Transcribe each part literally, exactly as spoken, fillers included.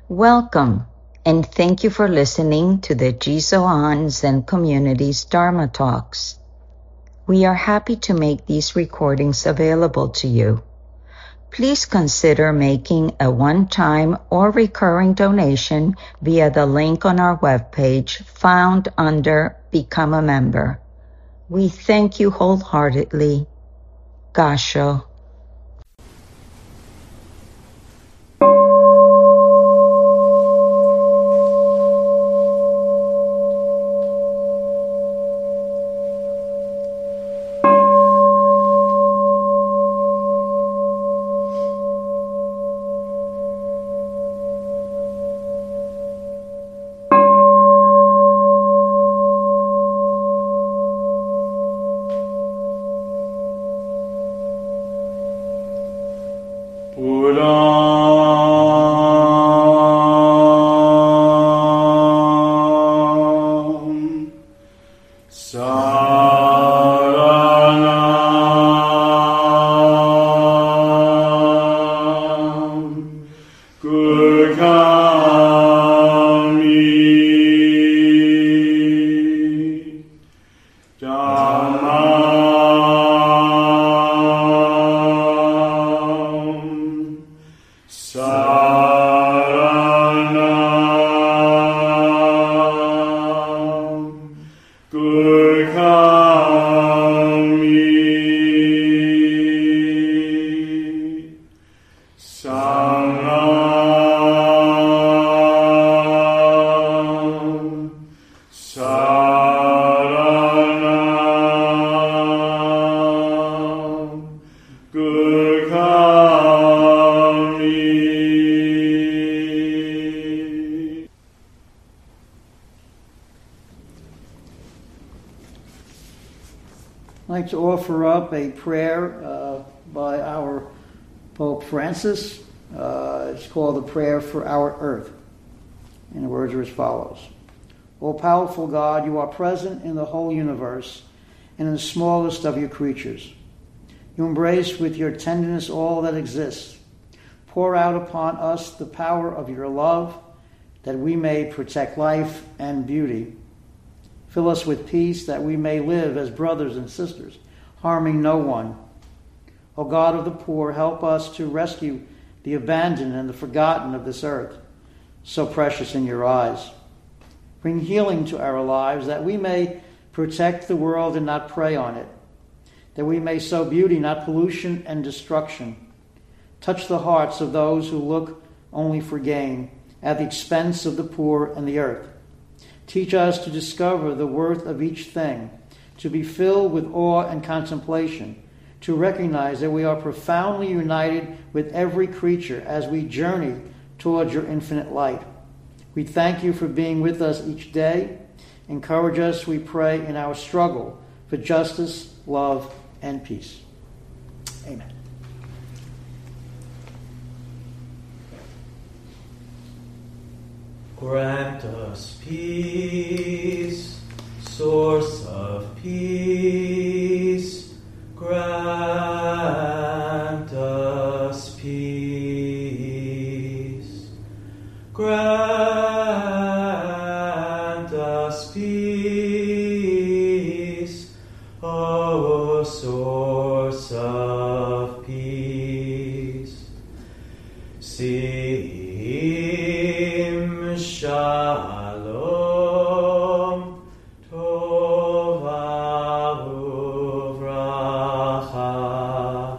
Welcome, and thank you for listening to the Jisoan Zen Community's Dharma Talks. We are happy to make these recordings available to you. Please consider making a one-time or recurring donation via the link on our webpage found under Become a Member. We thank you wholeheartedly. Gasho. I'd like to offer up a prayer uh, by our Pope Francis. Uh, it's called the Prayer for Our Earth. And the words are as follows. O powerful God, you are present in the whole universe and in the smallest of your creatures. You embrace with your tenderness all that exists. Pour out upon us the power of your love that we may protect life and beauty. Fill us with peace that we may live as brothers and sisters, harming no one. O God of the poor, help us to rescue the abandoned and the forgotten of this earth, so precious in your eyes. Bring healing to our lives that we may protect the world and not prey on it, that we may sow beauty, not pollution and destruction. Touch the hearts of those who look only for gain at the expense of the poor and the earth. Teach us to discover the worth of each thing, to be filled with awe and contemplation, to recognize that we are profoundly united with every creature as we journey towards your infinite light. We thank you for being with us each day. Encourage us, we pray, in our struggle for justice, love, and peace. Amen. Grant us peace, source of peace. Grant us peace. Grant us peace, O source of peace. Sim Shalom Tova Uvracha.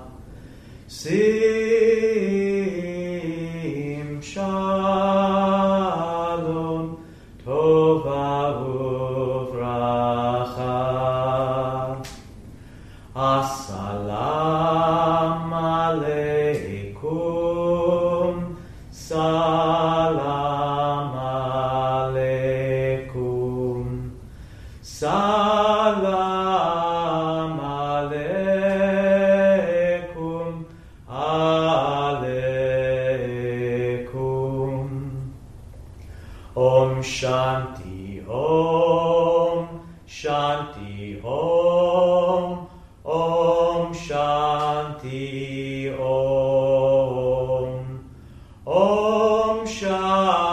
Sim Shalom Tova Uvracha. Assalamu alaikum. Salam aleikum. Salam aleikum. Aleikum. Om Shanti Om. Shanti Om. Om Shanti Om. Om Shanti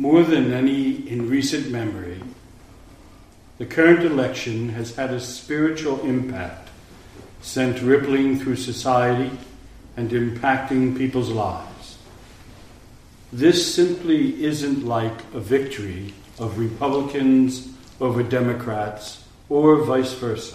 More than any in recent memory, the current election has had a spiritual impact, sent rippling through society and impacting people's lives. This simply isn't like a victory of Republicans over Democrats or vice versa.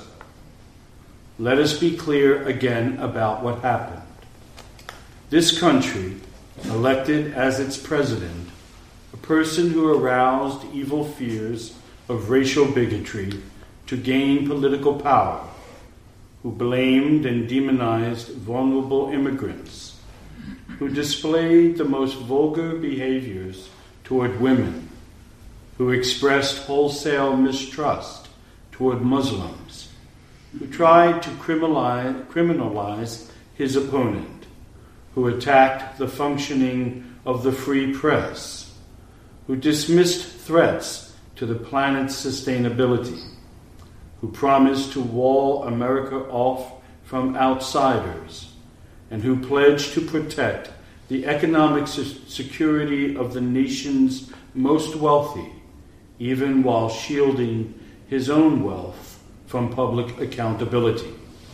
Let us be clear again about what happened. This country elected as its president a person who aroused evil fears of racial bigotry to gain political power, who blamed and demonized vulnerable immigrants, who displayed the most vulgar behaviors toward women, who expressed wholesale mistrust toward Muslims, who tried to criminalize, criminalize his opponent, who attacked the functioning of the free press, who dismissed threats to the planet's sustainability, who promised to wall America off from outsiders, and who pledged to protect the economic security of the nation's most wealthy, even while shielding his own wealth from public accountability.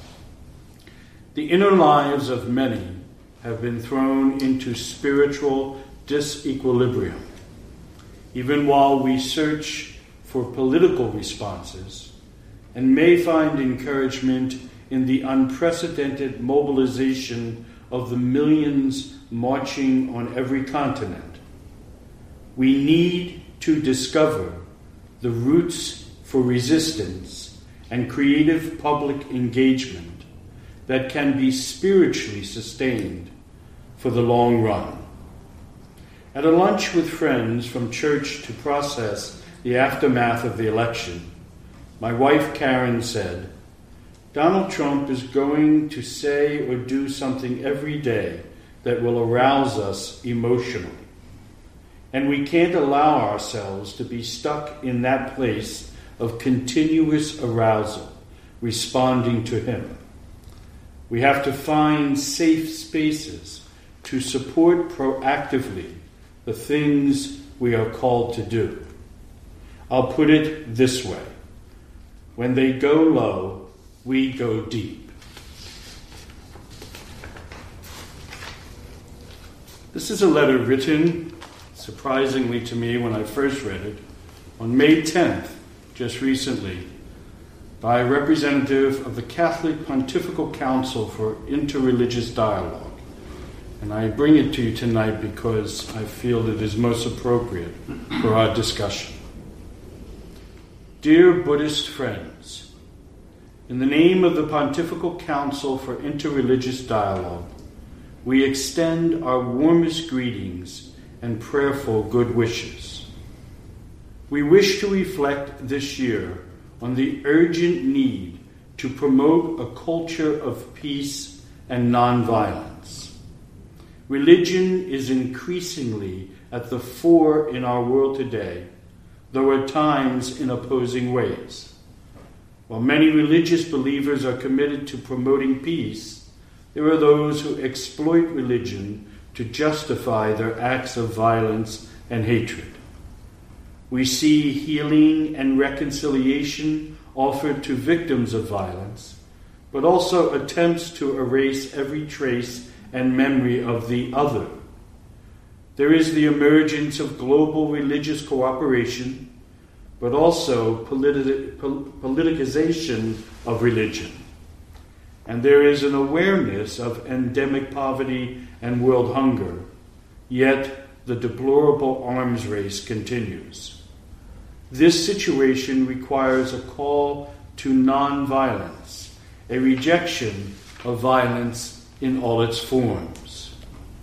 The inner lives of many have been thrown into spiritual disequilibrium. Even while we search for political responses and may find encouragement in the unprecedented mobilization of the millions marching on every continent, we need to discover the roots for resistance and creative public engagement that can be spiritually sustained for the long run. At a lunch with friends from church to process the aftermath of the election, my wife Karen said, "Donald Trump is going to say or do something every day that will arouse us emotionally. And we can't allow ourselves to be stuck in that place of continuous arousal, responding to him. We have to find safe spaces to support proactively the things we are called to do. I'll put it this way. When they go low, we go deep." This is a letter written, surprisingly to me when I first read it, on May tenth, just recently, by a representative of the Catholic Pontifical Council for Interreligious Dialogue. And I bring it to you tonight because I feel it is most appropriate for our discussion. Dear Buddhist friends, in the name of the Pontifical Council for Interreligious Dialogue, we extend our warmest greetings and prayerful good wishes. We wish to reflect this year on the urgent need to promote a culture of peace and nonviolence. Religion is increasingly at the fore in our world today, though at times in opposing ways. While many religious believers are committed to promoting peace, there are those who exploit religion to justify their acts of violence and hatred. We see healing and reconciliation offered to victims of violence, but also attempts to erase every trace and memory of the other. There is the emergence of global religious cooperation, but also politi- pol- politicization of religion. And there is an awareness of endemic poverty and world hunger, yet the deplorable arms race continues. This situation requires a call to nonviolence, a rejection of violence in all its forms.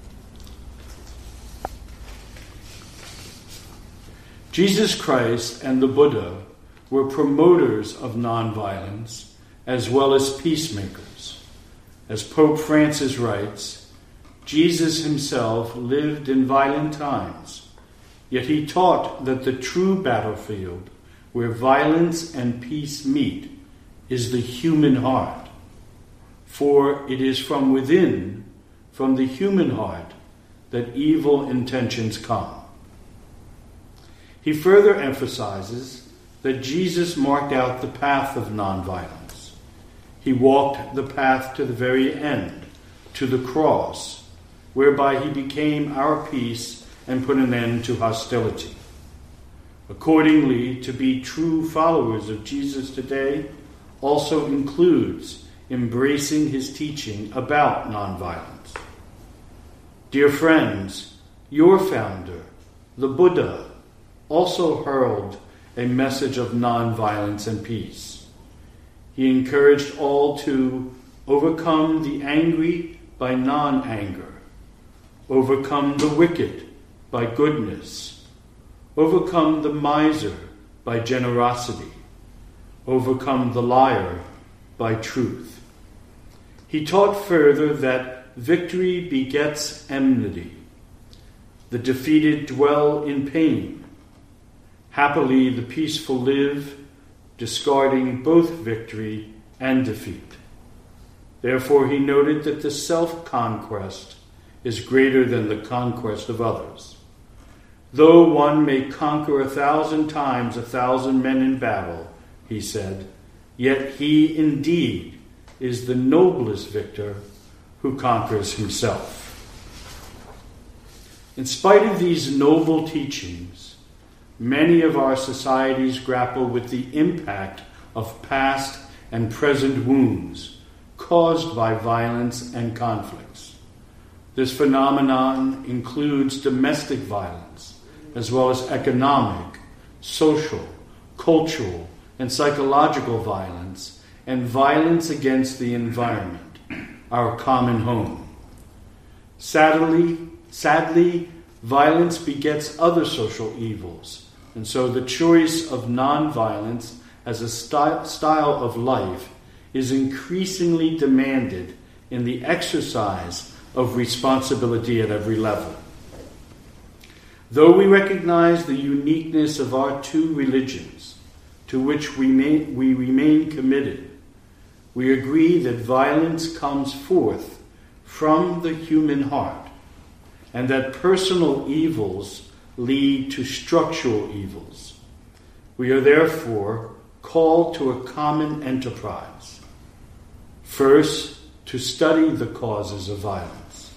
Jesus Christ and the Buddha were promoters of nonviolence as well as peacemakers. As Pope Francis writes, Jesus himself lived in violent times, yet he taught that the true battlefield where violence and peace meet is the human heart. For it is from within, from the human heart, that evil intentions come. He further emphasizes that Jesus marked out the path of nonviolence. He walked the path to the very end, to the cross, whereby he became our peace and put an end to hostility. Accordingly, to be true followers of Jesus today also includes embracing his teaching about nonviolence. Dear friends, your founder, the Buddha, also hurled a message of nonviolence and peace. He encouraged all to overcome the angry by non-anger, overcome the wicked by goodness, overcome the miser by generosity, overcome the liar by truth. He taught further that victory begets enmity. The defeated dwell in pain. Happily, the peaceful live, discarding both victory and defeat. Therefore, he noted that the self-conquest is greater than the conquest of others. Though one may conquer a thousand times a thousand men in battle, he said, yet he indeed is the noblest victor who conquers himself. In spite of these noble teachings, many of our societies grapple with the impact of past and present wounds caused by violence and conflicts. This phenomenon includes domestic violence, as well as economic, social, cultural, and psychological violence, and violence against the environment, our common home. Sadly, sadly, violence begets other social evils, and so the choice of nonviolence as a sty- style of life is increasingly demanded in the exercise of responsibility at every level. Though we recognize the uniqueness of our two religions, to which we, may, we remain committed, we agree that violence comes forth from the human heart, and that personal evils lead to structural evils. We are therefore called to a common enterprise. First, to study the causes of violence,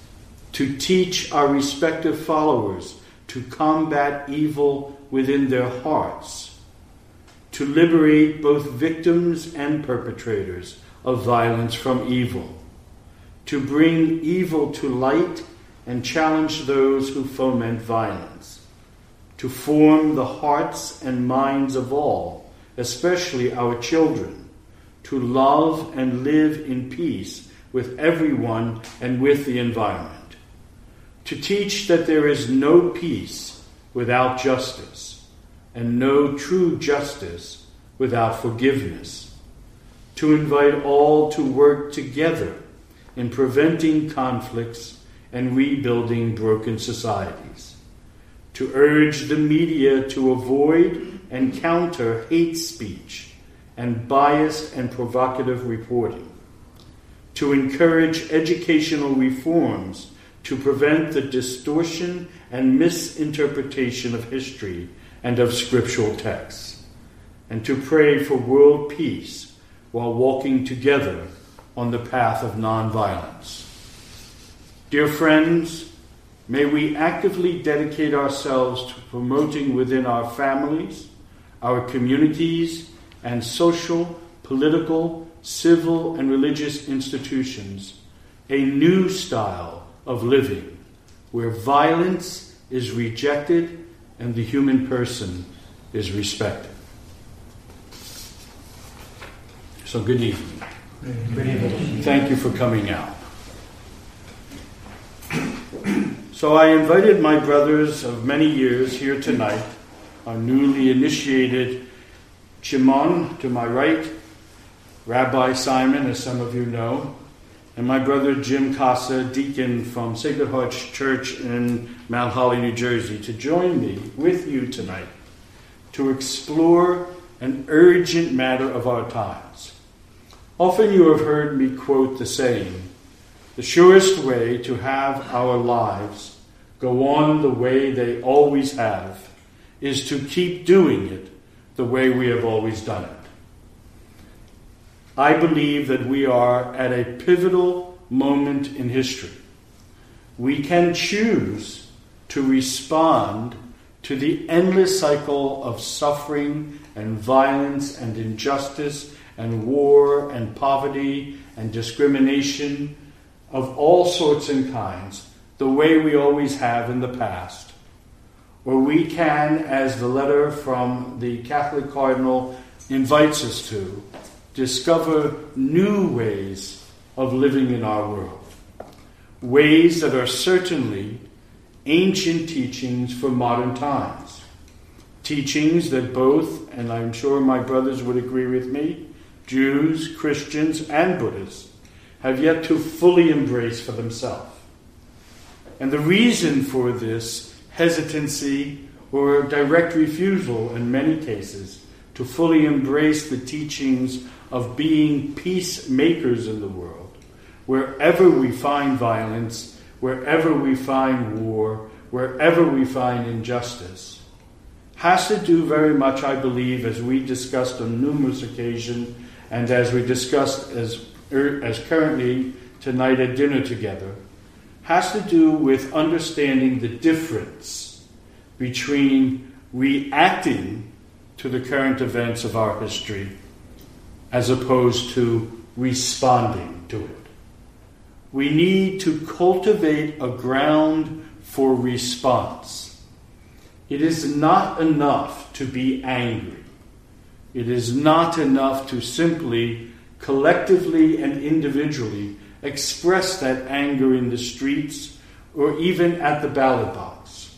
to teach our respective followers to combat evil within their hearts, to liberate both victims and perpetrators of violence from evil, to bring evil to light and challenge those who foment violence, to form the hearts and minds of all, especially our children, to love and live in peace with everyone and with the environment, to teach that there is no peace without justice, and no true justice without forgiveness, to invite all to work together in preventing conflicts and rebuilding broken societies, to urge the media to avoid and counter hate speech and biased and provocative reporting, to encourage educational reforms to prevent the distortion and misinterpretation of history and of scriptural texts, and to pray for world peace while walking together on the path of nonviolence. Dear friends, may we actively dedicate ourselves to promoting within our families, our communities, and social, political, civil, and religious institutions a new style of living where violence is rejected and the human person is respected. So good evening. Good evening. Thank you for coming out. So I invited my brothers of many years here tonight, our newly initiated Shimon to my right, Rabbi Simon, as some of you know, and my brother Jim Casa, deacon from Sacred Hearts Church in Mount Holly, New Jersey, to join me with you tonight to explore an urgent matter of our times. Often you have heard me quote the saying, "The surest way to have our lives go on the way they always have is to keep doing it the way we have always done it. I believe that we are at a pivotal moment in history. We can choose to respond to the endless cycle of suffering and violence and injustice and war and poverty and discrimination of all sorts and kinds, the way we always have in the past. Or we can, as the letter from the Catholic Cardinal invites us to, discover new ways of living in our world. Ways that are certainly ancient teachings for modern times. Teachings that both, and I'm sure my brothers would agree with me, Jews, Christians, and Buddhists have yet to fully embrace for themselves. And the reason for this hesitancy or direct refusal in many cases to fully embrace the teachings of being peacemakers in the world, wherever we find violence, wherever we find war, wherever we find injustice, has to do very much, I believe, as we discussed on numerous occasions, and as we discussed as, as currently tonight at dinner together, has to do with understanding the difference between reacting to the current events of our history as opposed to responding to it. We need to cultivate a ground for response. It is not enough to be angry. It is not enough to simply, collectively and individually, express that anger in the streets or even at the ballot box.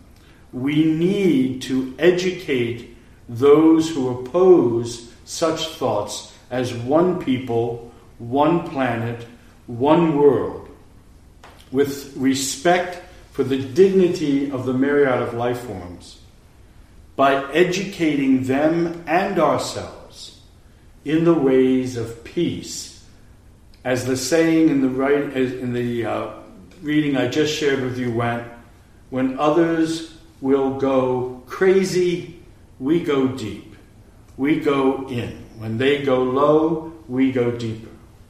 We need to educate those who oppose such thoughts as one people, one planet, one world, with respect for the dignity of the myriad of life forms, by educating them and ourselves in the ways of peace. As the saying in the right, in the uh, reading I just shared with you went, when others will go crazy, we go deep. We go in. When they go low, we go deeper.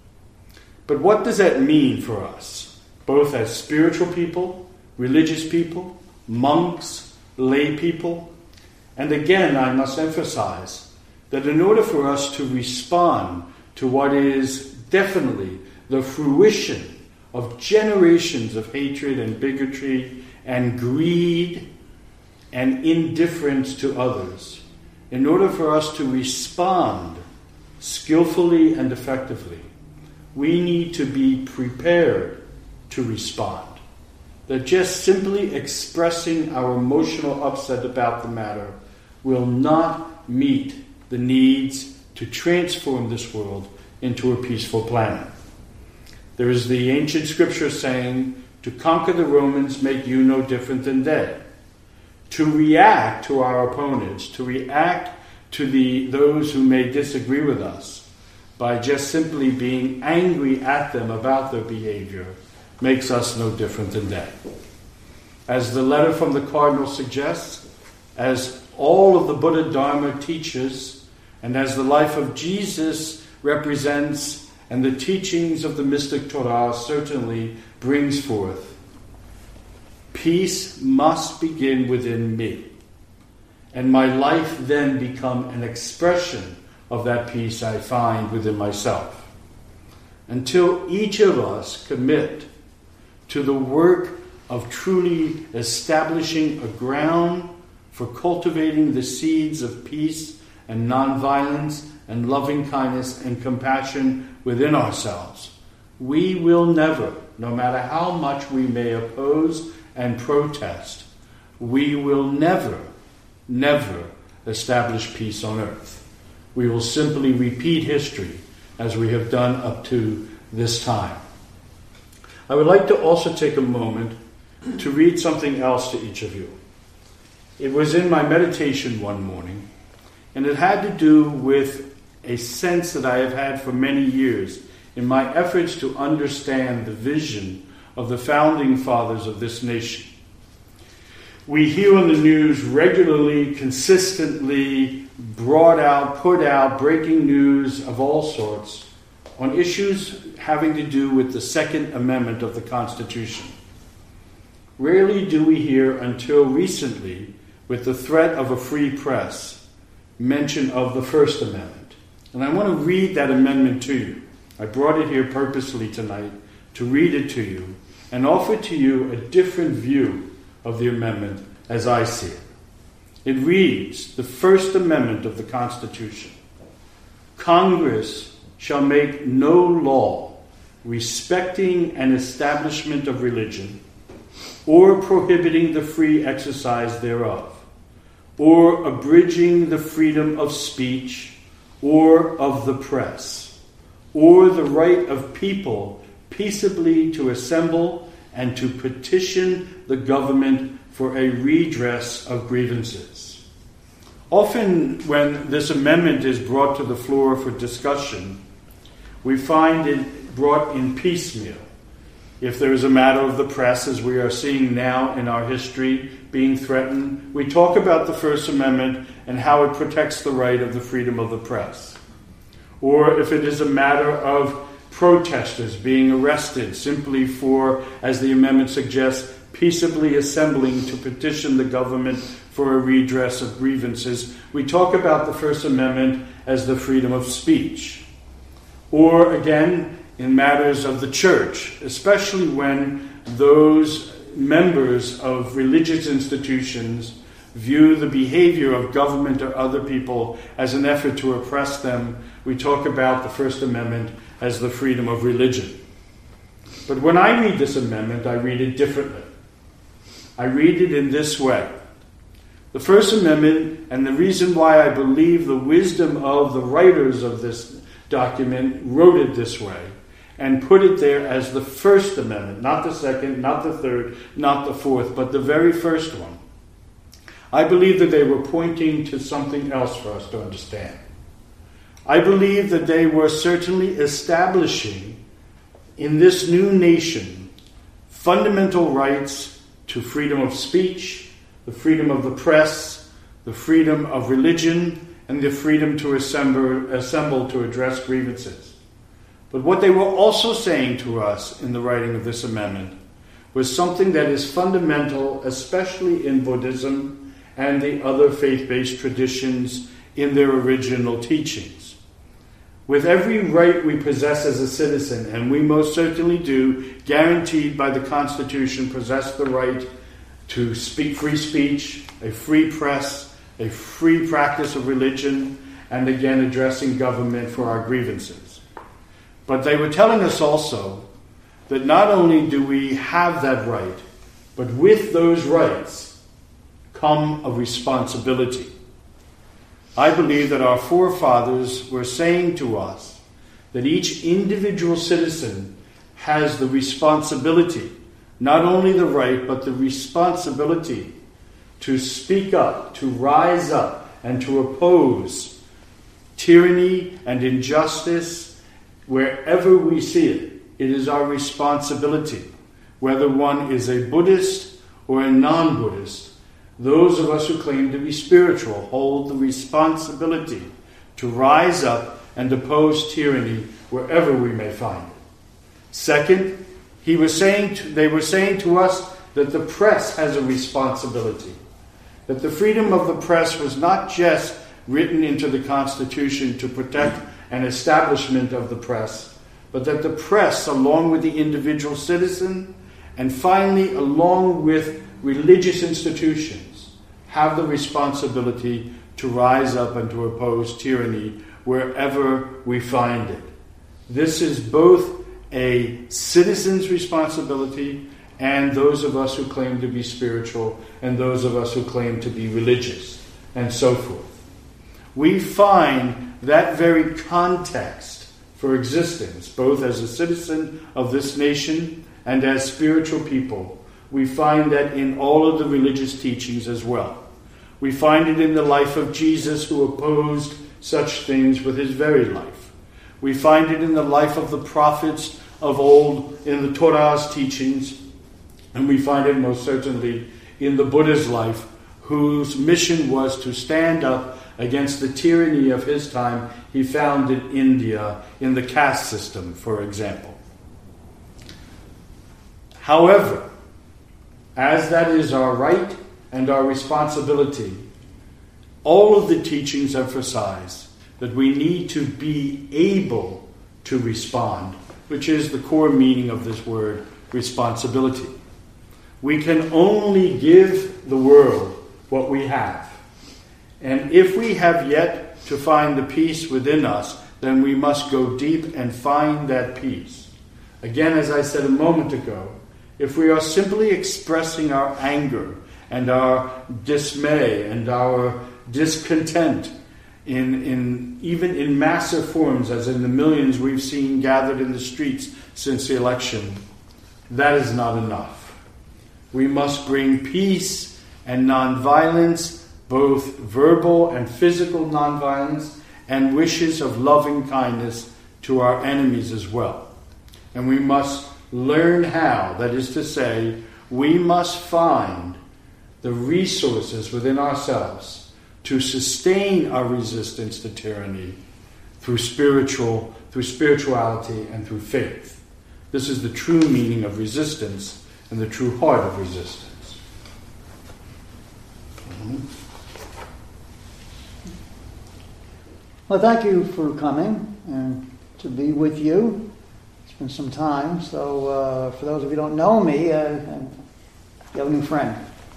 But what does that mean for us, both as spiritual people, religious people, monks, lay people? And again, I must emphasize that in order for us to respond to what is definitely the fruition of generations of hatred and bigotry and greed and indifference to others, in order for us to respond skillfully and effectively, we need to be prepared to respond. That just simply expressing our emotional upset about the matter will not meet the needs to transform this world into a peaceful planet. There is the ancient scripture saying, to conquer the Romans make you no different than they. To react to our opponents, to react to the those who may disagree with us by just simply being angry at them about their behavior makes us no different than they. As the letter from the Cardinal suggests, as all of the Buddha Dharma teaches, and as the life of Jesus represents, and the teachings of the mystic Torah certainly brings forth, peace must begin within me, and my life then become an expression of that peace I find within myself. Until each of us commit to the work of truly establishing a ground for cultivating the seeds of peace and nonviolence and loving kindness and compassion within ourselves, we will never, no matter how much we may oppose and protest, we will never, never establish peace on earth. We will simply repeat history as we have done up to this time. I would like to also take a moment to read something else to each of you. It was in my meditation one morning, and it had to do with a sense that I have had for many years in my efforts to understand the vision of the founding fathers of this nation. we hear on the news regularly, consistently, brought out, put out, breaking news of all sorts on issues having to do with the Second Amendment of the Constitution. Rarely do we hear, until recently, with the threat of a free press, mention of the First Amendment. And I want to read that amendment to you. I brought it here purposely tonight to read it to you and offer to you a different view of the amendment as I see it. It reads, the First Amendment of the Constitution. Congress shall make no law respecting an establishment of religion or prohibiting the free exercise thereof, or abridging the freedom of speech or of the press, or the right of people peaceably to assemble and to petition the government for a redress of grievances. Often when this amendment is brought to the floor for discussion, we find it brought in piecemeal. If there is a matter of the press, as we are seeing now in our history, being threatened, we talk about the First Amendment and how it protects the right of the freedom of the press. Or if it is a matter of protesters being arrested simply for, as the amendment suggests, peaceably assembling to petition the government for a redress of grievances, we talk about the First Amendment as the freedom of speech. Or again, in matters of the church, especially when those members of religious institutions view the behavior of government or other people as an effort to oppress them, we talk about the First Amendment as the freedom of religion. But when I read this amendment, I read it differently. I read it in this way. The First Amendment, and the reason why I believe the wisdom of the writers of this document wrote it this way, and put it there as the First Amendment, not the second, not the third, not the fourth, but the very first one. I believe that they were pointing to something else for us to understand. I believe that they were certainly establishing in this new nation fundamental rights to freedom of speech, the freedom of the press, the freedom of religion, and the freedom to assemble, assemble to address grievances. But what they were also saying to us in the writing of this amendment was something that is fundamental, especially in Buddhism and the other faith-based traditions in their original teachings. With every right we possess as a citizen, and we most certainly do, guaranteed by the Constitution, possess the right to speak free speech, a free press, a free practice of religion, and again addressing government for our grievances. But they were telling us also that not only do we have that right, but with those rights come a responsibility. I believe that our forefathers were saying to us that each individual citizen has the responsibility, not only the right, but the responsibility to speak up, to rise up, and to oppose tyranny and injustice wherever we see it. It is our responsibility, whether one is a Buddhist or a non-Buddhist. Those of us who claim to be spiritual hold the responsibility to rise up and oppose tyranny wherever we may find it. Second, he was saying to, they were saying to us that the press has a responsibility, that the freedom of the press was not just written into the Constitution to protect an establishment of the press, but that the press, along with the individual citizen, and finally along with religious institutions, have the responsibility to rise up and to oppose tyranny wherever we find it. This is both a citizen's responsibility and those of us who claim to be spiritual and those of us who claim to be religious, and so forth. We find that very context for existence, both as a citizen of this nation and as spiritual people. We find that in all of the religious teachings as well. We find it in the life of Jesus, who opposed such things with his very life. We find it in the life of the prophets of old, in the Torah's teachings, and we find it most certainly in the Buddha's life whose mission was to stand up against the tyranny of his time. He founded India in the caste system, for example. However, as that is our right and our responsibility, all of the teachings emphasize that we need to be able to respond, which is the core meaning of this word, responsibility. We can only give the world what we have. And if we have yet to find the peace within us, then we must go deep and find that peace. Again, as I said a moment ago, if we are simply expressing our anger and our dismay and our discontent in, in even in massive forms, as in the millions we've seen gathered in the streets since the election, that is not enough. We must bring peace and nonviolence, both verbal and physical nonviolence, and wishes of loving kindness to our enemies as well. And we must learn how, that is to say, we must find the resources within ourselves to sustain our resistance to tyranny through spiritual, through spirituality and through faith. This is the true meaning of resistance and the true heart of resistance. Mm-hmm. Well, thank you for coming and to be with you. It's been some time. So uh, for those of you who don't know me, uh, you have a new friend.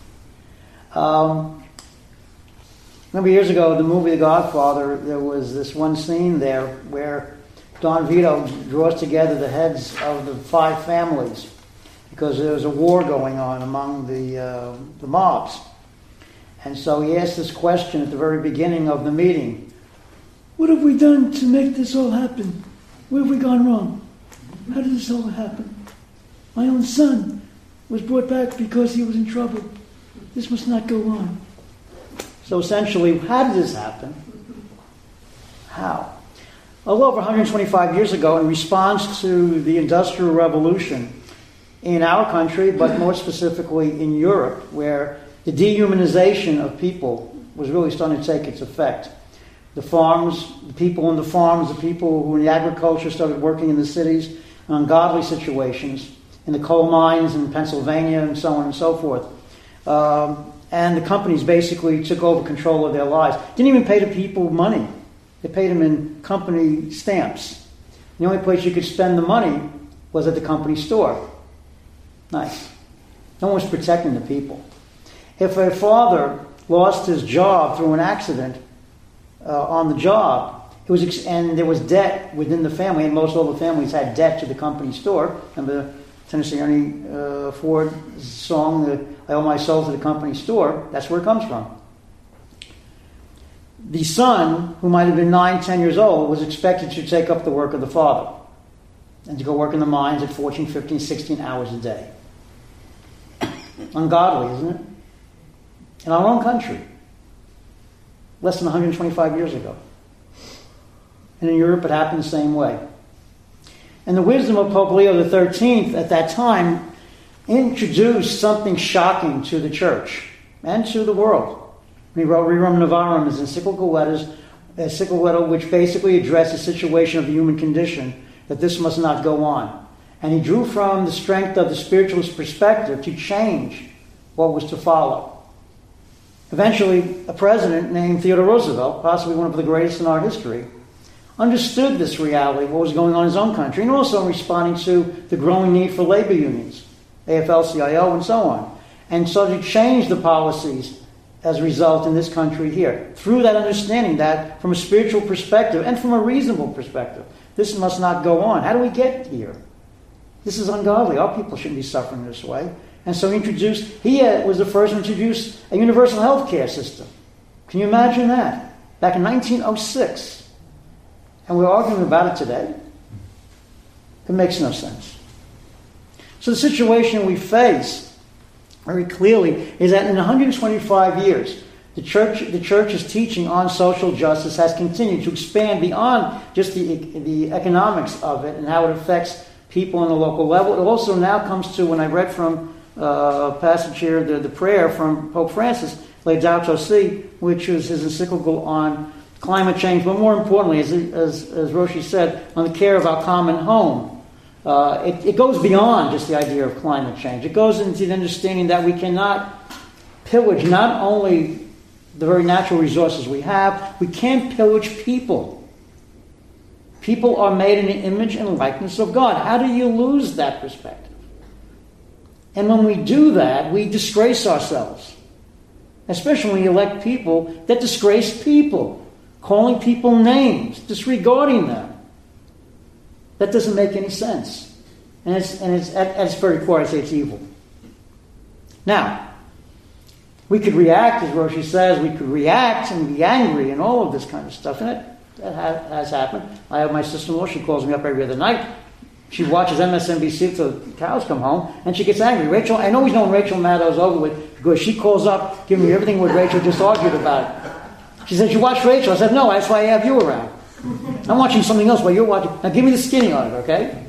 Um, remember years ago, the movie The Godfather, there was this one scene there where Don Vito draws together the heads of the five families because there was a war going on among the uh, the mobs. And so he asked this question at the very beginning of the meeting. What have we done to make this all happen? Where have we gone wrong? How did this all happen? My own son was brought back because he was in trouble. This must not go on. So essentially, how did this happen? How? A little over one hundred twenty-five years ago, in response to the Industrial Revolution in our country, but more specifically in Europe, where the dehumanization of people was really starting to take its effect. The farms, the people on the farms, the people who in the agriculture started working in the cities, in ungodly situations, in the coal mines in Pennsylvania and so on and so forth. Um, and the companies basically took over control of their lives. Didn't even pay the people money. They paid them in company stamps. The only place you could spend the money was at the company store. Nice. No one was protecting the people. If a father lost his job through an accident uh, on the job, it was ex- and there was debt within the family, and most all the families had debt to the company store. Remember Tennessee Ernie uh, Ford song, uh, I owe my soul to the company store? That's where it comes from. The son, who might have been nine, ten years old, was expected to take up the work of the father and to go work in the mines at fourteen, fifteen, sixteen hours a day. Ungodly, isn't it? In our own country, less than one hundred twenty-five years ago. And in Europe, it happened the same way. And the wisdom of Pope Leo the thirteenth at that time introduced something shocking to the church and to the world. He wrote Rerum Novarum, his encyclical letters, a encyclical letter which basically addressed the situation of the human condition, that this must not go on. And he drew from the strength of the spiritualist perspective to change what was to follow. Eventually, a president named Theodore Roosevelt, possibly one of the greatest in our history, understood this reality, what was going on in his own country, and also in responding to the growing need for labor unions, A F L C I O, and so on, and so to change the policies as a result in this country here, through that understanding that from a spiritual perspective and from a reasonable perspective, this must not go on. How do we get here? This is ungodly. Our people shouldn't be suffering this way. And so he introduced, he was the first to introduce a universal health care system. Can you imagine that? Back in nineteen oh six. And we're arguing about it today. It makes no sense. So the situation we face very clearly is that in one hundred twenty-five years, the church, the church's teaching on social justice has continued to expand beyond just the, the economics of it and how it affects people on the local level. It also now comes to, when I read from uh, passage here, the, the prayer from Pope Francis, Laudato Si, which is his encyclical on climate change, but more importantly, as, as, as Roshi said, on the care of our common home. Uh, it, it goes beyond just the idea of climate change. It goes into the understanding that we cannot pillage not only the very natural resources we have, we can't pillage people. People are made in the image and likeness of God. How do you lose that perspective? And when we do that, we disgrace ourselves. Especially when you elect people that disgrace people, calling people names, disregarding them. That doesn't make any sense. And it's, and it's at, at its very core, I say it's evil. Now, we could react, as Roshi says, we could react and be angry and all of this kind of stuff. And it, that has, has happened. I have my sister-in-law, she calls me up every other night. She watches M S N B C till the cows come home, and she gets angry. Rachel, I always know when Rachel Maddow's over with, because she calls up, giving me everything what Rachel just argued about. She says, you watch Rachel? I said, no, that's why I have you around. I'm watching something else while you're watching. Now give me the skinny on it, okay?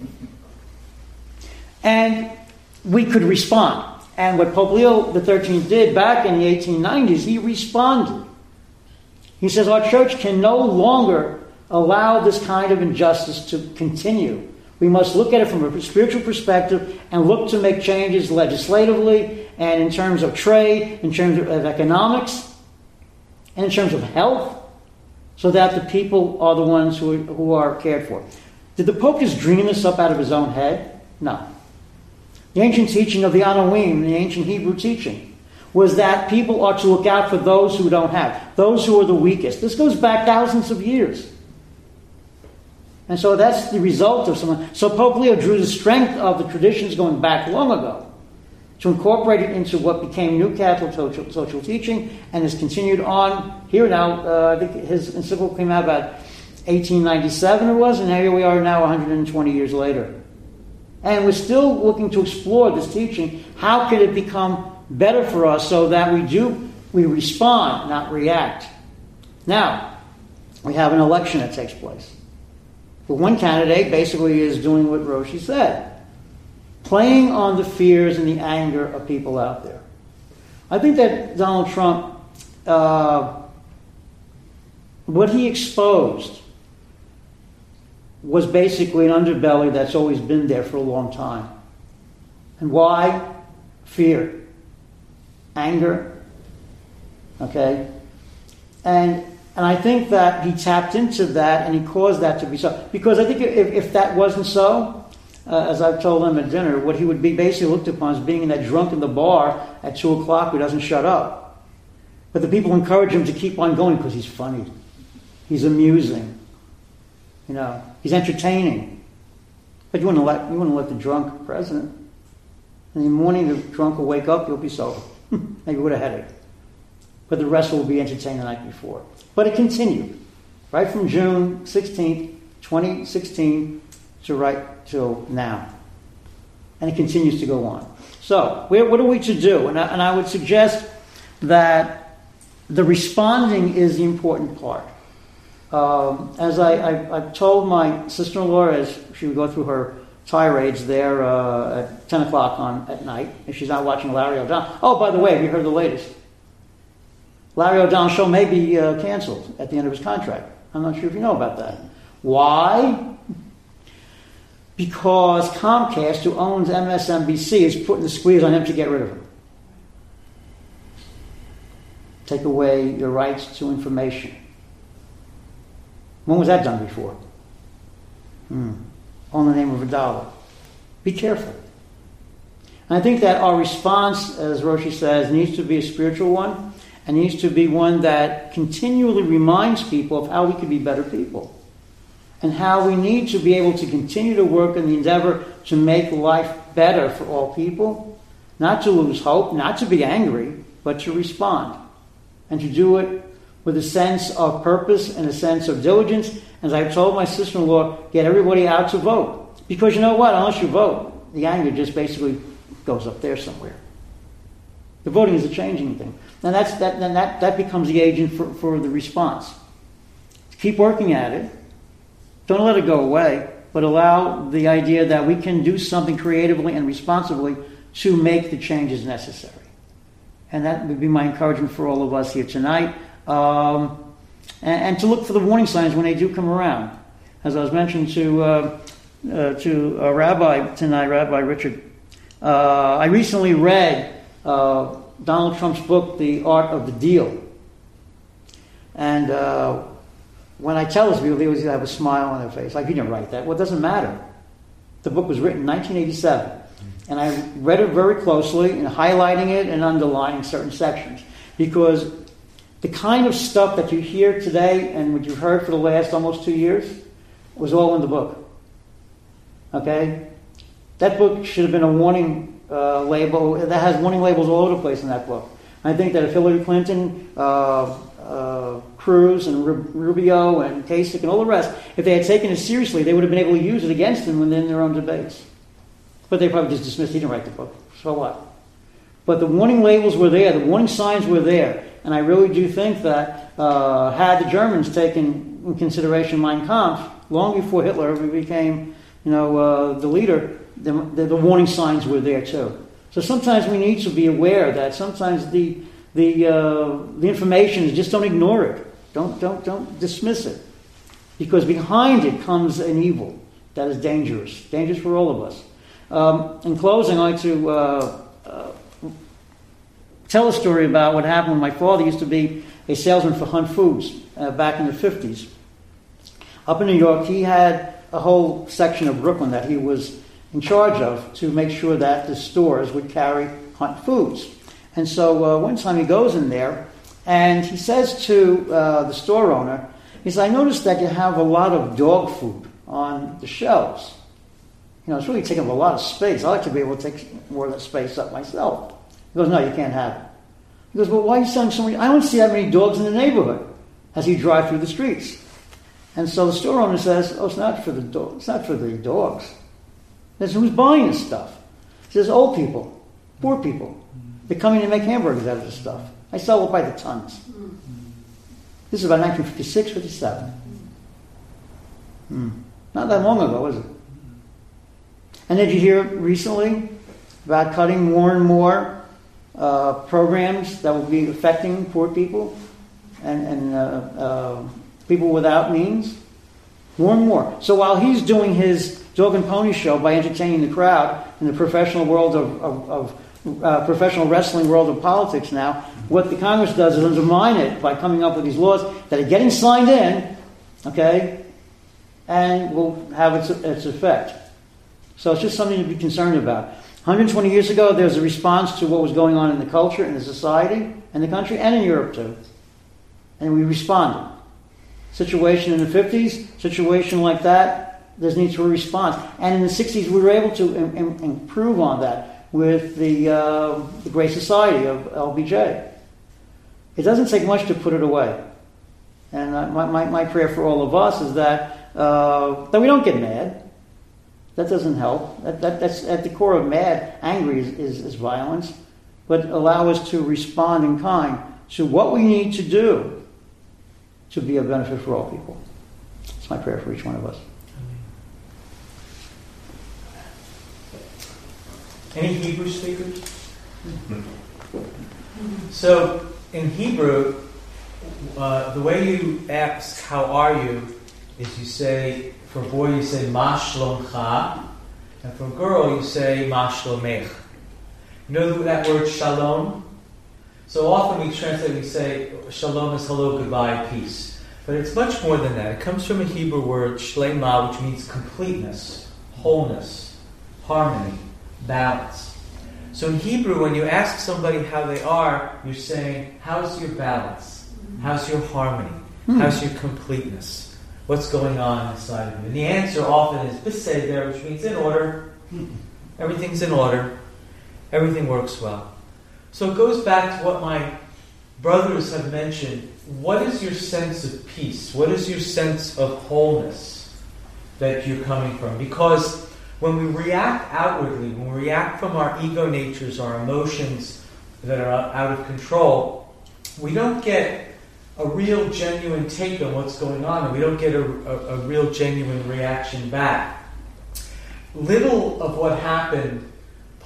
And we could respond. And what Pope Leo the thirteenth did back in the eighteen nineties, he responded. He says our church can no longer allow this kind of injustice to continue. We must look at it from a spiritual perspective and look to make changes legislatively and in terms of trade, in terms of economics, and in terms of health, so that the people are the ones who are, who are cared for. Did the Pope just dream this up out of his own head? No. The ancient teaching of the Anoim, the ancient Hebrew teaching, was that people are to look out for those who don't have, those who are the weakest. This goes back thousands of years. And so that's the result of someone. So Pope Leo drew the strength of the traditions going back long ago to incorporate it into what became New Catholic social, social teaching and has continued on here now. Uh, I think his encyclical came out about eighteen ninety-seven it was, and here we are now one hundred twenty years later. And we're still looking to explore this teaching. How could it become better for us so that we do, we respond, not react? Now, we have an election that takes place. But one candidate basically is doing what Roshi said, playing on the fears and the anger of people out there. I think that Donald Trump, uh, what he exposed was basically an underbelly that's always been there for a long time. And why? Fear. Anger. Okay? And and I think that he tapped into that and he caused that to be so. Because I think if, if that wasn't so, uh, as I've told him at dinner, what he would be basically looked upon as being that drunk in the bar at two o'clock who doesn't shut up. But the people encourage him to keep on going because he's funny. He's amusing. You know, he's entertaining. But you wouldn't let you wouldn't let the drunk president. In the morning, the drunk will wake up, you'll be sober. Maybe with a headache. But the rest will be entertained the night before. But it continued. Right from June sixteenth, twenty sixteen to right till now. And it continues to go on. So, where, what are we to do? And I, and I would suggest that the responding is the important part. Um, as I, I, I've told my sister-in-law as she would go through her tirades there uh, at ten o'clock on at night, if she's not watching Larry O'Donnell. Oh, by the way, have you heard the latest? Larry O'Donnell's show may be uh, canceled at the end of his contract. I'm not sure if you know about that. Why? Because Comcast, who owns M S N B C, is putting the squeeze on him to get rid of him. Take away your rights to information. When was that done before? Hmm. On the name of a dollar. Be careful. And I think that our response, as Roshi says, needs to be a spiritual one and needs to be one that continually reminds people of how we can be better people and how we need to be able to continue to work in the endeavor to make life better for all people, not to lose hope, not to be angry, but to respond and to do it with a sense of purpose and a sense of diligence. As I've told my sister-in-law, get everybody out to vote. Because you know what? Unless you vote, the anger just basically goes up there somewhere. The voting is a changing thing. And that's, that, then that, that becomes the agent for, for the response. Keep working at it. Don't let it go away, but allow the idea that we can do something creatively and responsibly to make the changes necessary. And that would be my encouragement for all of us here tonight. Um, and, and to look for the warning signs when they do come around. As I was mentioning to uh, uh, to a rabbi tonight, Rabbi Richard, uh, I recently read uh, Donald Trump's book, The Art of the Deal. And uh, when I tell this people, they always have a smile on their face, like, you didn't write that. Well, it doesn't matter. The book was written in nineteen eighty-seven. And I read it very closely and highlighting it and underlining certain sections. Because the kind of stuff that you hear today and what you've heard for the last almost two years was all in the book. Okay? That book should have been a warning uh, label. That has warning labels all over the place in that book. I think that if Hillary Clinton, uh, uh, Cruz, and Rubio, and Kasich, and all the rest, if they had taken it seriously, they would have been able to use it against them within their own debates. But they probably just dismissed, he didn't write the book. So what? But the warning labels were there. The warning signs were there. And I really do think that uh, had the Germans taken in consideration Mein Kampf, long before Hitler became, you know, uh, the leader, the, the, the warning signs were there too. So sometimes we need to be aware that sometimes the the uh, the information is just don't ignore it. Don't don't don't dismiss it, because behind it comes an evil that is dangerous, dangerous for all of us. Um, in closing, I'd like to uh, uh, tell a story about what happened when my father used to be a salesman for Hunt Foods uh, back in the fifties. Up in New York, he had a whole section of Brooklyn that he was in charge of to make sure that the stores would carry Hunt Foods. And so uh, one time he goes in there and he says to uh, the store owner, he says, I noticed that you have a lot of dog food on the shelves. You know, it's really taking up a lot of space. I like to be able to take more of that space up myself. He goes, no, you can't have it. He goes, well, why are you selling so many? I don't see that many dogs in the neighborhood as you drive through the streets. And so the store owner says, oh, it's not for the dog. It's not for the dogs. That's who's buying this stuff. He says, old people, poor people. They're coming to make hamburgers out of this stuff. I sell it by the tons. This is about nineteen fifty-six, fifty-seven. Hmm. Not that long ago, is it? And did you hear recently about cutting more and more uh, programs that will be affecting poor people and, and uh, uh, people without means? More and more. So while he's doing his dog and pony show by entertaining the crowd in the professional world of, of, of uh, professional wrestling world of politics now, what the Congress does is undermine it by coming up with these laws that are getting signed in, okay, and will have its, its effect. So it's just something to be concerned about. one hundred twenty years ago, there was a response to what was going on in the culture, in the society, and the country, and in Europe too. And we responded. Situation in the fifties, situation like that, there's need for a response. And in the sixties, we were able to im- im- improve on that with the, uh, the Great Society of L B J. It doesn't take much to put it away. And uh, my, my, my prayer for all of us is that, uh, that we don't get mad. That doesn't help. That, that, that's at the core of mad, angry is, is, is violence. But allow us to respond in kind to what we need to do to be a benefit for all people. It's my prayer for each one of us. Any Hebrew speakers? So, in Hebrew, uh, the way you ask, how are you, is you say, for a boy you say, ma shlomcha, and for a girl you say, ma shlomech. You know that word shalom? So often we translate, we say, shalom is hello, goodbye, peace. But it's much more than that. It comes from a Hebrew word, shlema, which means completeness, wholeness, harmony, balance. So in Hebrew, when you ask somebody how they are, you're saying, how's your balance? How's your harmony? How's your completeness? What's going on inside of you? And the answer often is beseder, which means in order. Everything's in order. Everything works well. So it goes back to what my brothers have mentioned. What is your sense of peace? What is your sense of wholeness that you're coming from? Because when we react outwardly, when we react from our ego natures, our emotions that are out of control, we don't get a real genuine take on what's going on, and we don't get a, a, a real genuine reaction back. Little of what happened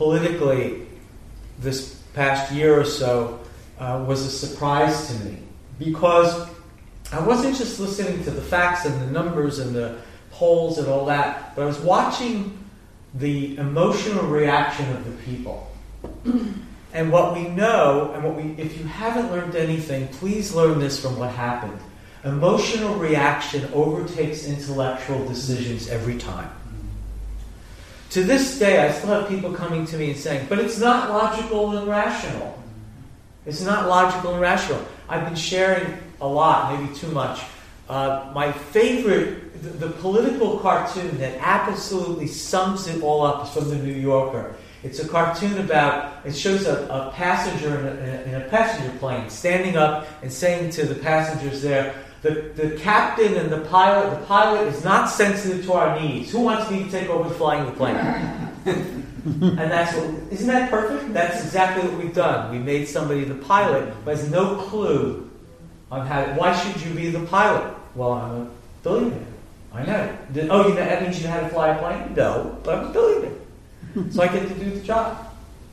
politically this past year or so uh, was a surprise to me, because I wasn't just listening to the facts and the numbers and the polls and all that, but I was watching the emotional reaction of the people. And what we know, and what we, if you haven't learned anything, please learn this from what happened. Emotional reaction overtakes intellectual decisions every time. To this day, I still have people coming to me and saying, but it's not logical and rational. It's not logical and rational. I've been sharing a lot, maybe too much. Uh, my favorite, the, the political cartoon that absolutely sums it all up is from the New Yorker. It's a cartoon about, it shows a, a passenger in a, in a passenger plane standing up and saying to the passengers there, the, the captain and the pilot, the pilot is not sensitive to our needs. Who wants me to take over flying the plane? And that's what, isn't that perfect? That's exactly what we've done. We made somebody the pilot who has no clue on how, why should you be the pilot? Well, I'm a billionaire. I know. Did, oh, you know, that means you know how to fly a plane? No, but I'm a billionaire. So I get to do the job.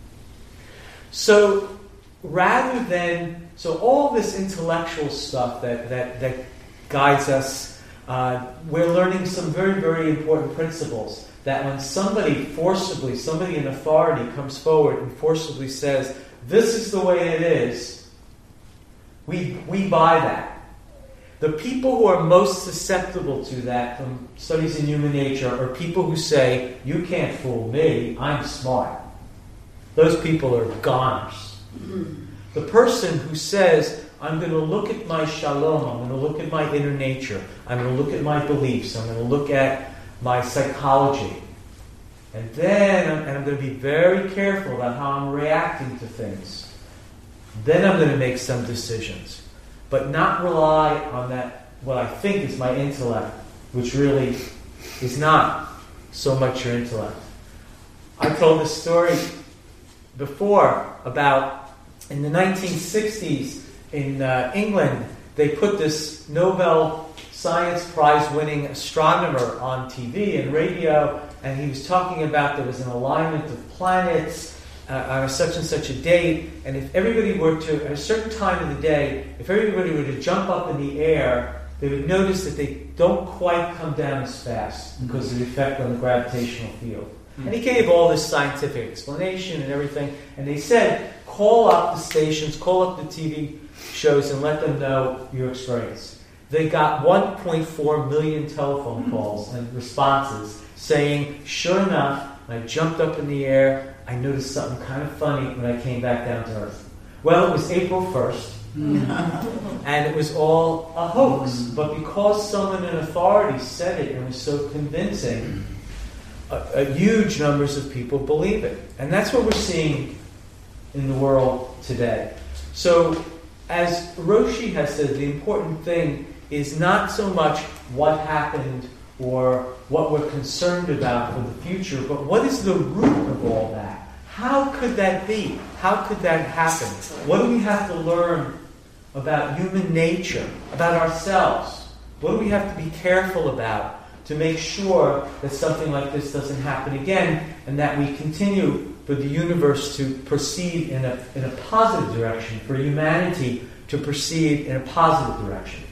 So rather than, so all this intellectual stuff that, that, that guides us, uh, we're learning some very, very important principles. That when somebody forcibly, somebody in authority comes forward and forcibly says, this is the way it is, we, we buy that. The people who are most susceptible to that from studies in human nature are people who say, you can't fool me, I'm smart. Those people are goners. Mm-hmm. The person who says, I'm going to look at my shalom, I'm going to look at my inner nature, I'm going to look at my beliefs, I'm going to look at my psychology, and then I'm, and I'm going to be very careful about how I'm reacting to things. Then I'm going to make some decisions. But not rely on that, what I think is my intellect, which really is not so much your intellect. I told this story before about, in the nineteen sixties in uh, England, they put this Nobel Science Prize winning astronomer on T V and radio, and he was talking about there was an alignment of planets Uh, on a such and such a date, and if everybody were to, at a certain time of the day, if everybody were to jump up in the air, they would notice that they don't quite come down as fast because of the effect on the gravitational field. Mm-hmm. And he gave all this scientific explanation and everything, and they said, call up the stations, call up the T V shows, and let them know your experience. They got one point four million telephone calls and responses saying, sure enough, when I jumped up in the air, I noticed something kind of funny when I came back down to Earth. Well, it was April first, and it was all a hoax. But because someone in authority said it and was so convincing, a, a huge numbers of people believe it. And that's what we're seeing in the world today. So, as Roshi has said, the important thing is not so much what happened or what we're concerned about for the future, but what is the root of all that? How could that be? How could that happen? What do we have to learn about human nature, about ourselves? What do we have to be careful about to make sure that something like this doesn't happen again, and that we continue for the universe to proceed in a, in a positive direction, for humanity to proceed in a positive direction?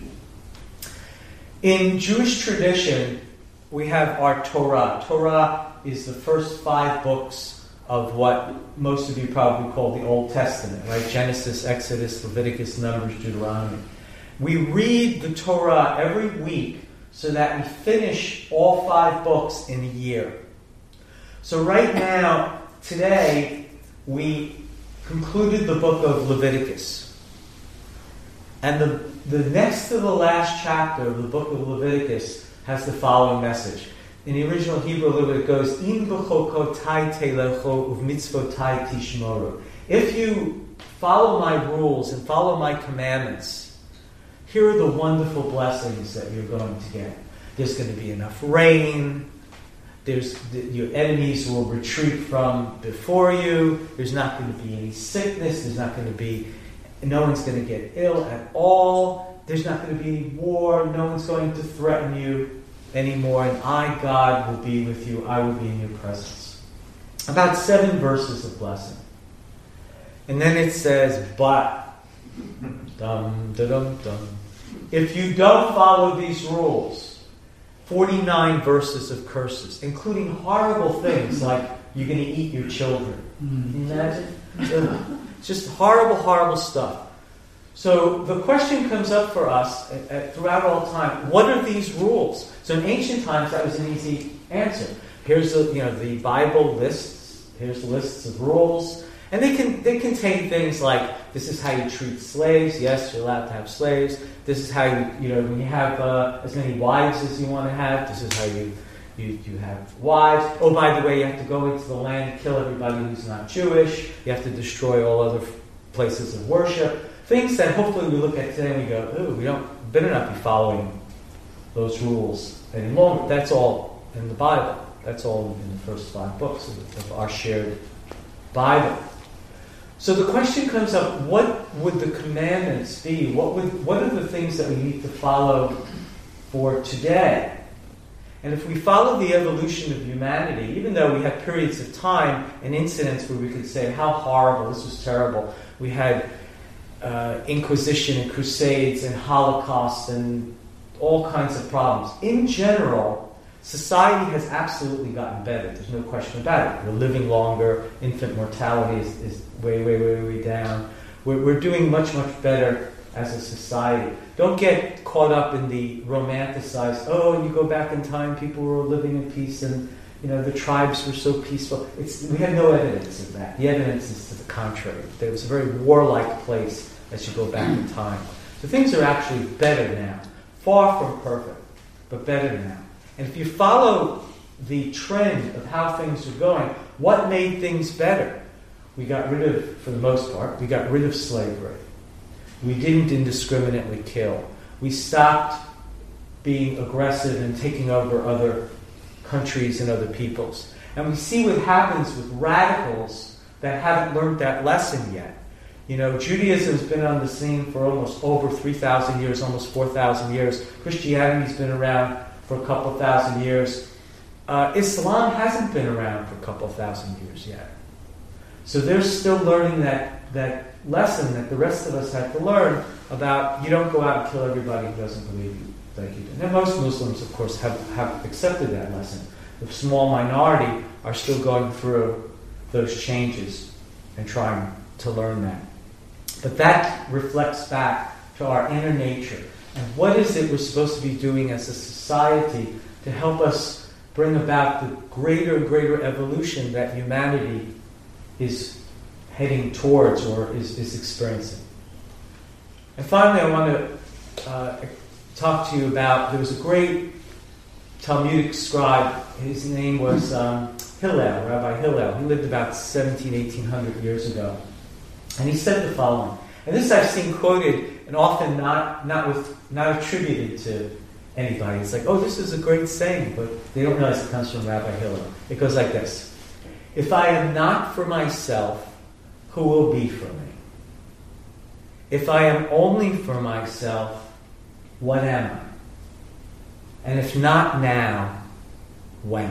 In Jewish tradition, we have our Torah. Torah is the first five books of what most of you probably call the Old Testament, right? Genesis, Exodus, Leviticus, Numbers, Deuteronomy. We read the Torah every week so that we finish all five books in a year. So right now, today, we concluded the book of Leviticus. And the, the next to the last chapter of the book of Leviticus has the following message. In the original Hebrew, it goes, "Im b'chokotai telecho uvmitzvotai tishmoru." If you follow my rules and follow my commandments, here are the wonderful blessings that you're going to get. There's going to be enough rain. There's your enemies will retreat from before you. There's not going to be any sickness. There's not going to be, no one's going to get ill at all. There's not going to be any war. No one's going to threaten you anymore. And I, God, will be with you. I will be in your presence. about seven verses of blessing. And then it says, but, dum, da, dum, dum. If you don't follow these rules, forty-nine verses of curses, including horrible things like you're going to eat your children. Can you imagine? It's just horrible, horrible stuff. So the question comes up for us at, at, throughout all time, what are these rules? So in ancient times, that was an easy answer. Here's the, you know, the Bible lists, here's lists of rules. And they can they contain things like, this is how you treat slaves. Yes, you're allowed to have slaves. This is how you, you know, when you have uh, as many wives as you want to have, this is how you, you, you have wives. Oh, by the way, you have to go into the land and kill everybody who's not Jewish. You have to destroy all other places of worship. Things that hopefully we look at today and we go, ooh, we don't, better not be following those rules any longer. That's all in the Bible. That's all in the first five books of, of our shared Bible. So the question comes up, what would the commandments be? What would what are the things that we need to follow for today? And if we follow the evolution of humanity, even though we had periods of time and incidents where we could say, how horrible, this was terrible. We had uh, Inquisition and Crusades and Holocaust and all kinds of problems. In general, society has absolutely gotten better. There's no question about it. We're living longer. Infant mortality is, is way, way, way, way down. We're, we're doing much, much better as a society. Don't get caught up in the romanticized, oh, you go back in time, people were living in peace and, you know, the tribes were so peaceful. It's, we have no evidence of that. The evidence is to the contrary. There was a very warlike place as you go back in time. So things are actually better now. Far from perfect, but better now. And if you follow the trend of how things are going, what made things better? We got rid of, for the most part, we got rid of slavery. We didn't indiscriminately kill. We stopped being aggressive and taking over other countries and other peoples. And we see what happens with radicals that haven't learned that lesson yet. You know, Judaism's been on the scene for almost over three thousand years, almost four thousand years. Christianity's been around for a couple thousand years. Uh, Islam hasn't been around for a couple thousand years yet. So they're still learning that, that lesson that the rest of us have to learn about you don't go out and kill everybody who doesn't believe you like you do. Now most Muslims, of course, have, have accepted that lesson. The small minority are still going through those changes and trying to learn that. But that reflects back to our inner nature. And what is it we're supposed to be doing as a society to help us bring about the greater and greater evolution that humanity is heading towards or is, is experiencing? And finally, I want to uh, talk to you about, there was a great Talmudic scribe, his name was um, Hillel, Rabbi Hillel. He lived about seventeen, eighteen hundred years ago. And he said the following, and this I've seen quoted and often not not with not attributed to anybody. It's like, oh, this is a great saying, but they don't realize it comes from Rabbi Hillel. It goes like this: if I am not for myself, who will be for me? If I am only for myself, what am I? And if not now, when?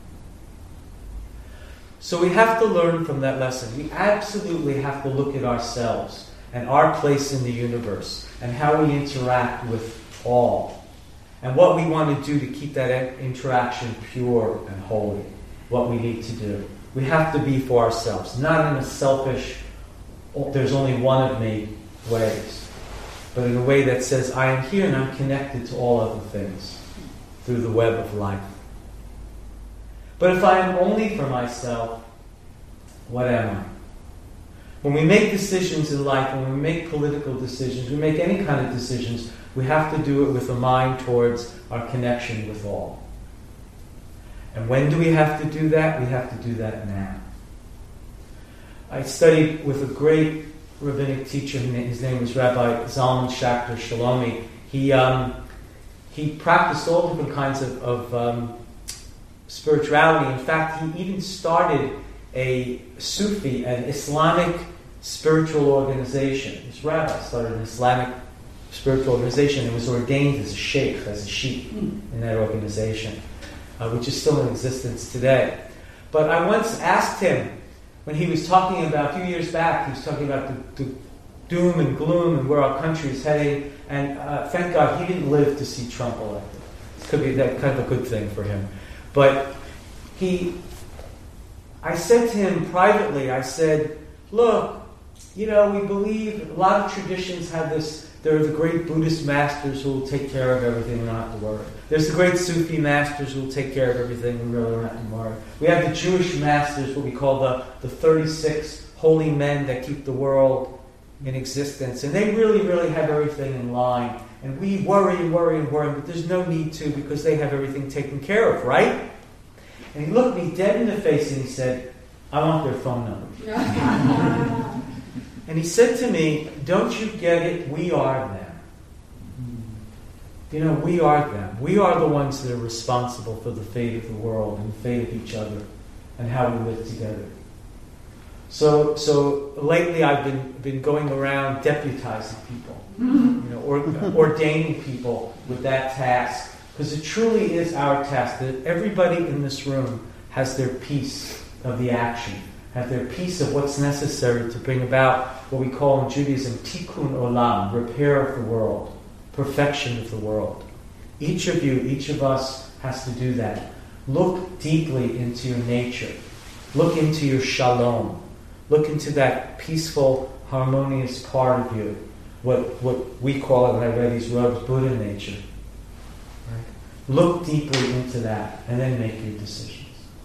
So we have to learn from that lesson. We absolutely have to look at ourselves and our place in the universe and how we interact with all and what we want to do to keep that interaction pure and holy, what we need to do. We have to be for ourselves, not in a selfish, oh, there's only one of me ways, but in a way that says, I am here and I'm connected to all other things through the web of life. But if I am only for myself, what am I? When we make decisions in life, when we make political decisions, we make any kind of decisions, we have to do it with a mind towards our connection with all. And when do we have to do that? We have to do that now. I studied with a great rabbinic teacher, his name was Rabbi Zalman Schachter Shalomi. He, um, he practiced all different kinds of, of um, spirituality. In fact, he even started a Sufi, an Islamic spiritual organization. This rabbi started an Islamic spiritual organization and was ordained as a sheikh, as a sheikh in that organization, uh, which is still in existence today. But I once asked him, when he was talking about, a few years back, he was talking about the, the doom and gloom and where our country is heading, and uh, thank God he didn't live to see Trump elected. It could be that kind of a good thing for him. But he, I said to him privately, I said, look, you know, we believe, a lot of traditions have this, there are the great Buddhist masters who will take care of everything, we don't have to worry. There's the great Sufi masters who will take care of everything, we really don't have to worry. We have the Jewish masters, what we call the, the thirty-six holy men that keep the world in existence. And they really, really have everything in line. And we worry and worry and worry, but there's no need to because they have everything taken care of, right? And he looked me dead in the face and he said, I want their phone number. And he said to me, don't you get it? We are them. You know, we are them. We are the ones that are responsible for the fate of the world and the fate of each other and how we live together. So, so lately I've been been going around deputizing people, you know, or, ordaining people with that task, because it truly is our task that everybody in this room has their piece of the action, have their piece of what's necessary to bring about what we call in Judaism tikkun olam, repair of the world, perfection of the world. Each of you, each of us has to do that. Look deeply into your nature. Look into your shalom. Look into that peaceful, harmonious part of you, what what we call it when I read these robes, Buddha nature. Right? Look deeply into that, and then make your decisions.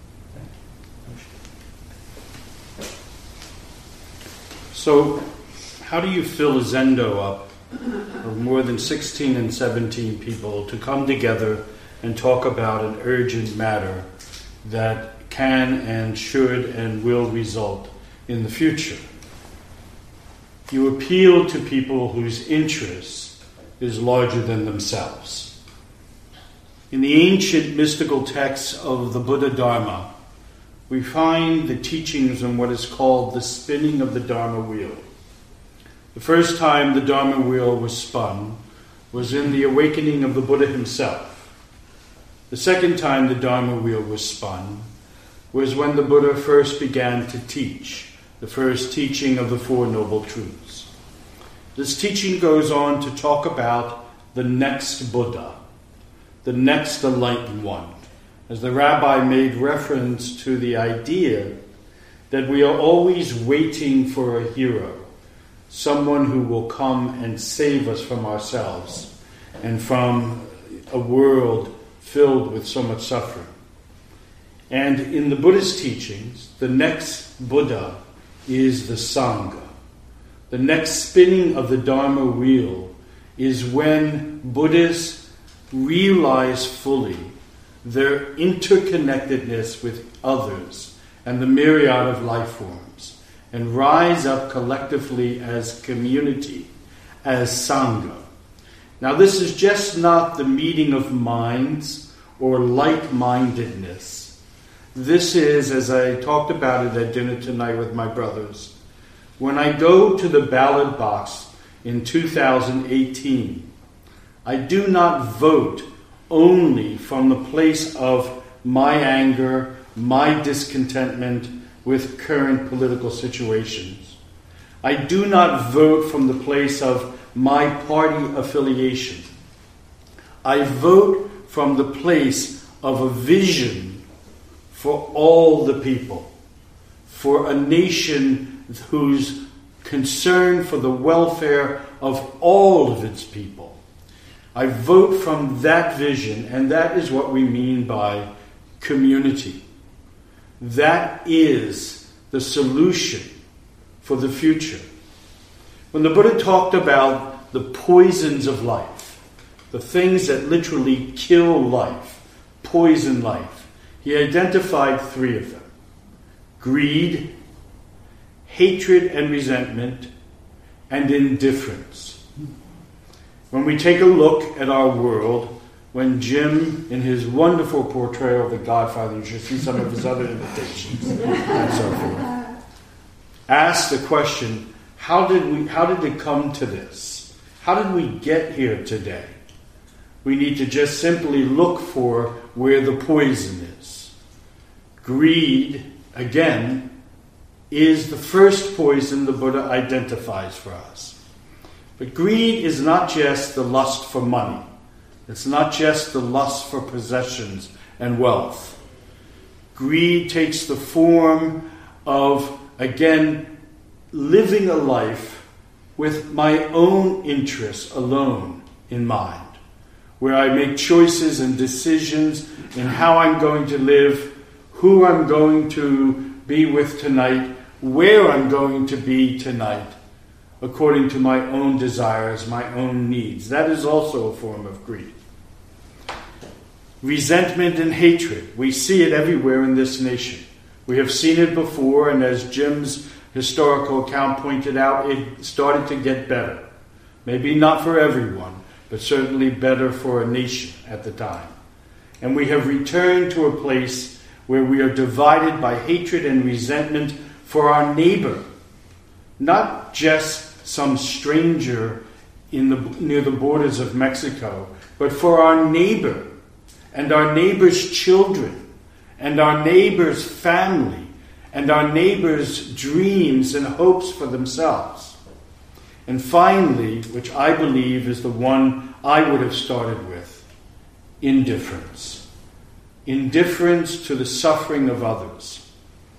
So, how do you fill a zendo up of more than sixteen and seventeen people to come together and talk about an urgent matter that can and should and will result in the future? You appeal to people whose interest is larger than themselves. In the ancient mystical texts of the Buddha Dharma, we find the teachings on what is called the spinning of the Dharma wheel. The first time the Dharma wheel was spun was in the awakening of the Buddha himself. The second time the Dharma wheel was spun was when the Buddha first began to teach, the first teaching of the Four Noble Truths. This teaching goes on to talk about the next Buddha, the next enlightened one, as the rabbi made reference to the idea that we are always waiting for a hero, someone who will come and save us from ourselves and from a world filled with so much suffering. And in the Buddhist teachings, the next Buddha is the Sangha. The next spinning of the Dharma wheel is when Buddhists realize fully their interconnectedness with others and the myriad of life forms, and rise up collectively as community, as Sangha. Now, this is just not the meeting of minds or like-mindedness. This is, as I talked about it at dinner tonight with my brothers, when I go to the ballot box in two thousand eighteen, I do not vote only from the place of my anger, my discontentment with current political situations. I do not vote from the place of my party affiliation. I vote from the place of a vision for all the people, for a nation whose concern for the welfare of all of its people. I vote from that vision, and that is what we mean by community. That is the solution for the future. When the Buddha talked about the poisons of life, the things that literally kill life, poison life, he identified three of them: greed, hatred and resentment, and indifference. When we take a look at our world, when Jim, in his wonderful portrayal of The Godfather, you should see some of his other imitations and so forth, asked the question, how did we, how did it come to this? How did we get here today? We need to just simply look for where the poison is. Greed, again, is the first poison the Buddha identifies for us. But greed is not just the lust for money. It's not just the lust for possessions and wealth. Greed takes the form of, again, living a life with my own interests alone in mind, where I make choices and decisions in how I'm going to live, who I'm going to be with tonight, where I'm going to be tonight, according to my own desires, my own needs. That is also a form of greed. Resentment and hatred. We see it everywhere in this nation. We have seen it before, and as Jim's historical account pointed out, it started to get better. Maybe not for everyone, but certainly better for a nation at the time. And we have returned to a place where we are divided by hatred and resentment for our neighbor, not just some stranger in the, near the borders of Mexico, but for our neighbor and our neighbor's children and our neighbor's family and our neighbor's dreams and hopes for themselves. And finally, which I believe is the one I would have started with, indifference. Indifference to the suffering of others.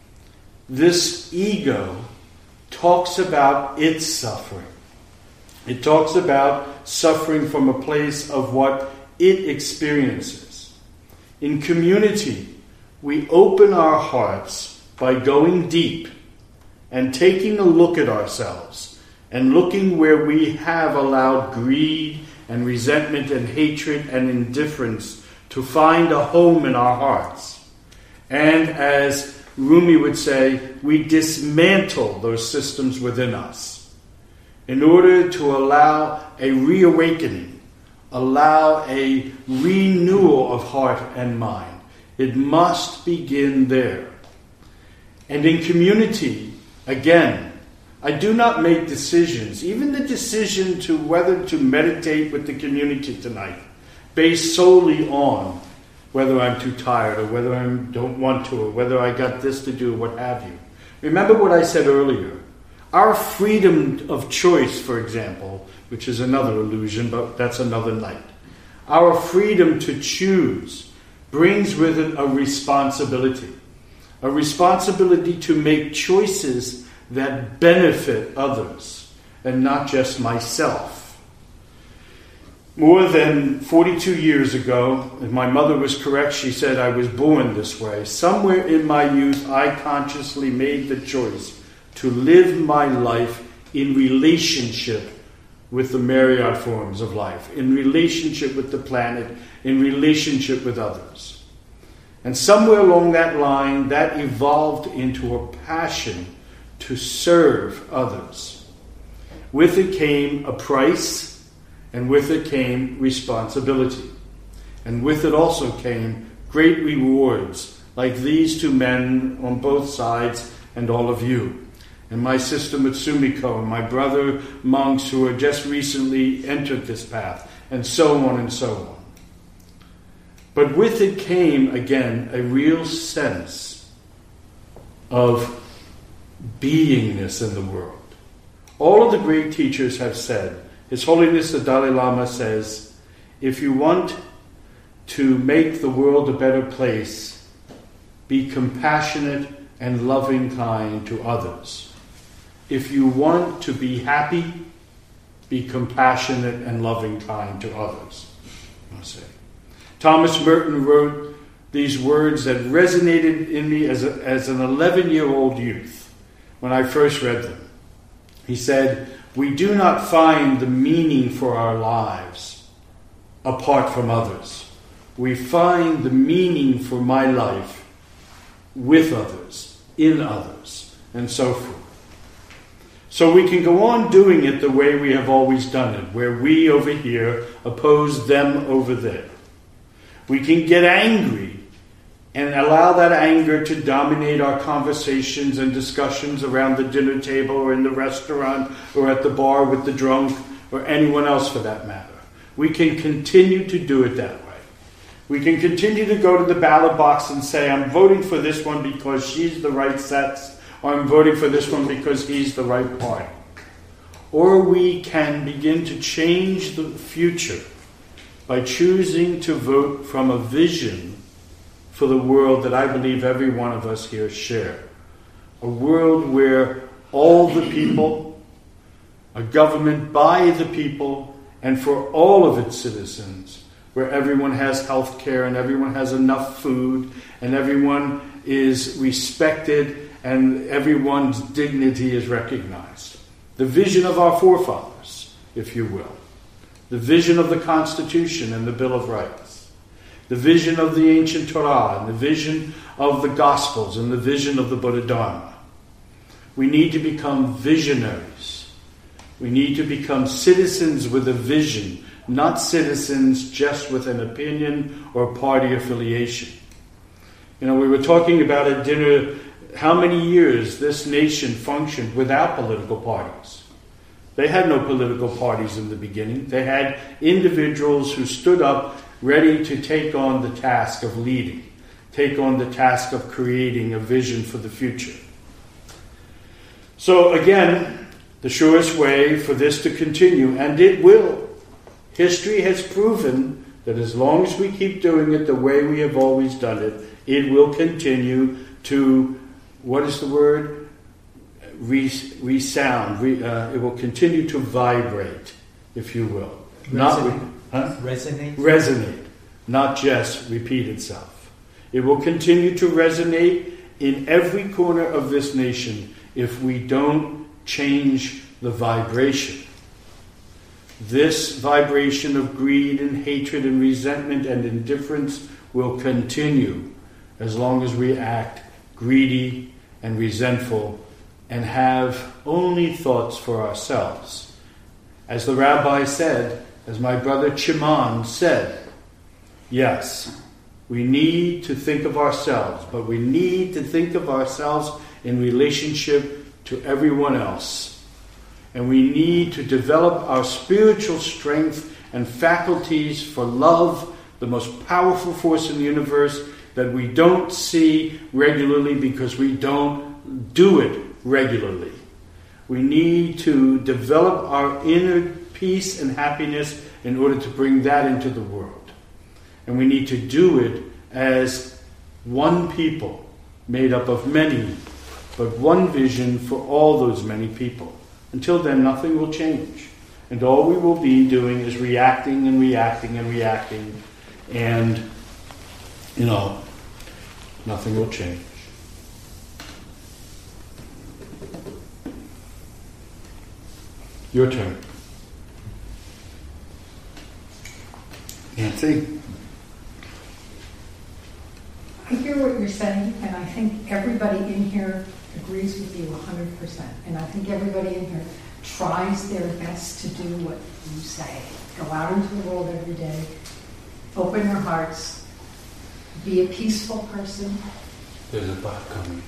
This ego talks about its suffering. It talks about suffering from a place of what it experiences. In community, we open our hearts by going deep and taking a look at ourselves and looking where we have allowed greed and resentment and hatred and indifference to find a home in our hearts. And as Rumi would say, we dismantle those systems within us in order to allow a reawakening, allow a renewal of heart and mind. It must begin there. And in community, again, I do not make decisions, even the decision to whether to meditate with the community tonight, based solely on whether I'm too tired or whether I don't want to or whether I got this to do, what have you. Remember what I said earlier. Our freedom of choice, for example, which is another illusion, but that's another night. Our freedom to choose brings with it a responsibility. A responsibility to make choices that benefit others and not just myself. More than forty-two years ago, if my mother was correct, she said I was born this way. Somewhere in my youth, I consciously made the choice to live my life in relationship with the myriad forms of life, in relationship with the planet, in relationship with others. And somewhere along that line, that evolved into a passion to serve others. With it came a price, and with it came responsibility. And with it also came great rewards, like these two men on both sides and all of you. And my sister Mutsumiko and my brother monks who had just recently entered this path, and so on and so on. But with it came, again, a real sense of beingness in the world. All of the great teachers have said, His Holiness the Dalai Lama says, if you want to make the world a better place, be compassionate and loving kind to others. If you want to be happy, be compassionate and loving kind to others. I'll say. Thomas Merton wrote these words that resonated in me as, a, as an eleven-year-old youth when I first read them. He said, we do not find the meaning for our lives apart from others. We find the meaning for my life with others, in others, and so forth. So we can go on doing it the way we have always done it, where we over here oppose them over there. We can get angry and allow that anger to dominate our conversations and discussions around the dinner table or in the restaurant or at the bar with the drunk or anyone else for that matter. We can continue to do it that way. We can continue to go to the ballot box and say, I'm voting for this one because she's the right sex, or I'm voting for this one because he's the right party. Or we can begin to change the future by choosing to vote from a vision for the world that I believe every one of us here share. A world where all the people, a government by the people, and for all of its citizens, where everyone has health care and everyone has enough food and everyone is respected and everyone's dignity is recognized. The vision of our forefathers, if you will. The vision of the Constitution and the Bill of Rights. The vision of the ancient Torah and the vision of the Gospels and the vision of the Buddha Dharma. We need to become visionaries. We need to become citizens with a vision, not citizens just with an opinion or party affiliation. You know, we were talking about at dinner how many years this nation functioned without political parties. They had no political parties in the beginning. They had individuals who stood up ready to take on the task of leading, take on the task of creating a vision for the future. So again, the surest way for this to continue, and it will. History has proven that as long as we keep doing it the way we have always done it, it will continue to, what is the word? Re- resound. Re- uh, it will continue to vibrate, if you will. Resonate. Not re- huh? Resonate. Resonate, not just repeat itself. It will continue to resonate in every corner of this nation if we don't change the vibration. This vibration of greed and hatred and resentment and indifference will continue as long as we act greedy and resentful and have only thoughts for ourselves. As the rabbi said, as my brother Chiman said, yes, we need to think of ourselves, but we need to think of ourselves in relationship to everyone else. And we need to develop our spiritual strength and faculties for love, the most powerful force in the universe that we don't see regularly because we don't do it regularly. We need to develop our inner peace and happiness in order to bring that into the world. And we need to do it as one people, made up of many, but one vision for all those many people. Until then, nothing will change. And all we will be doing is reacting and reacting and reacting. And, you know, nothing will change. Your turn. Nancy? I hear what you're saying, and I think everybody in here agrees with you one hundred percent. And I think everybody in here tries their best to do what you say. Go out into the world every day, open your hearts, be a peaceful person. There's a bot coming.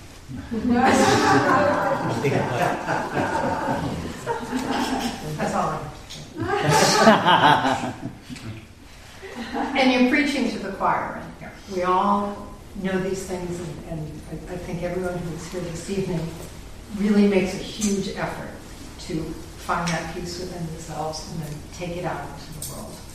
That's all I have to say. And you're preaching to the choir in here. We all know these things, and, and I, I think everyone who's here this evening really makes a huge effort to find that peace within themselves and then take it out into the world.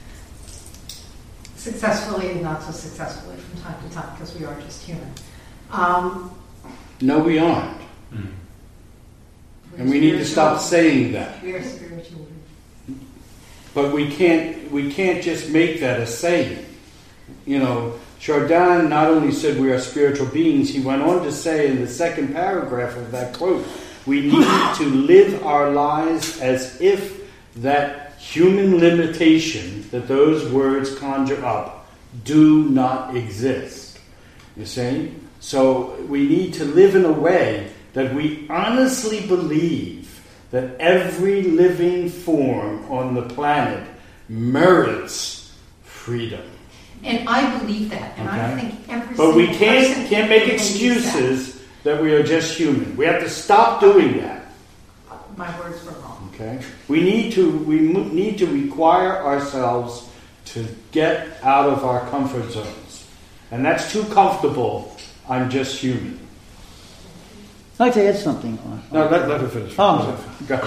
Successfully and not so successfully from time to time, because we are just human. Um, no, we aren't. Mm. And we need to stop saying that. We are spiritual. But we can't we can't just make that a saying. You know, Chardin not only said we are spiritual beings, he went on to say in the second paragraph of that quote, we need to live our lives as if that human limitation that those words conjure up do not exist. You see? So we need to live in a way that we honestly believe that every living form on the planet merits freedom. And I believe that, and okay. I think every But we single can't person can't make excuses that. that we are just human. We have to stop doing that. My words were wrong. Okay. We need to we need to require ourselves to get out of our comfort zones. And that's too comfortable. I'm just human. I'd like to add something on. No, let, let her finish. Oh, Go.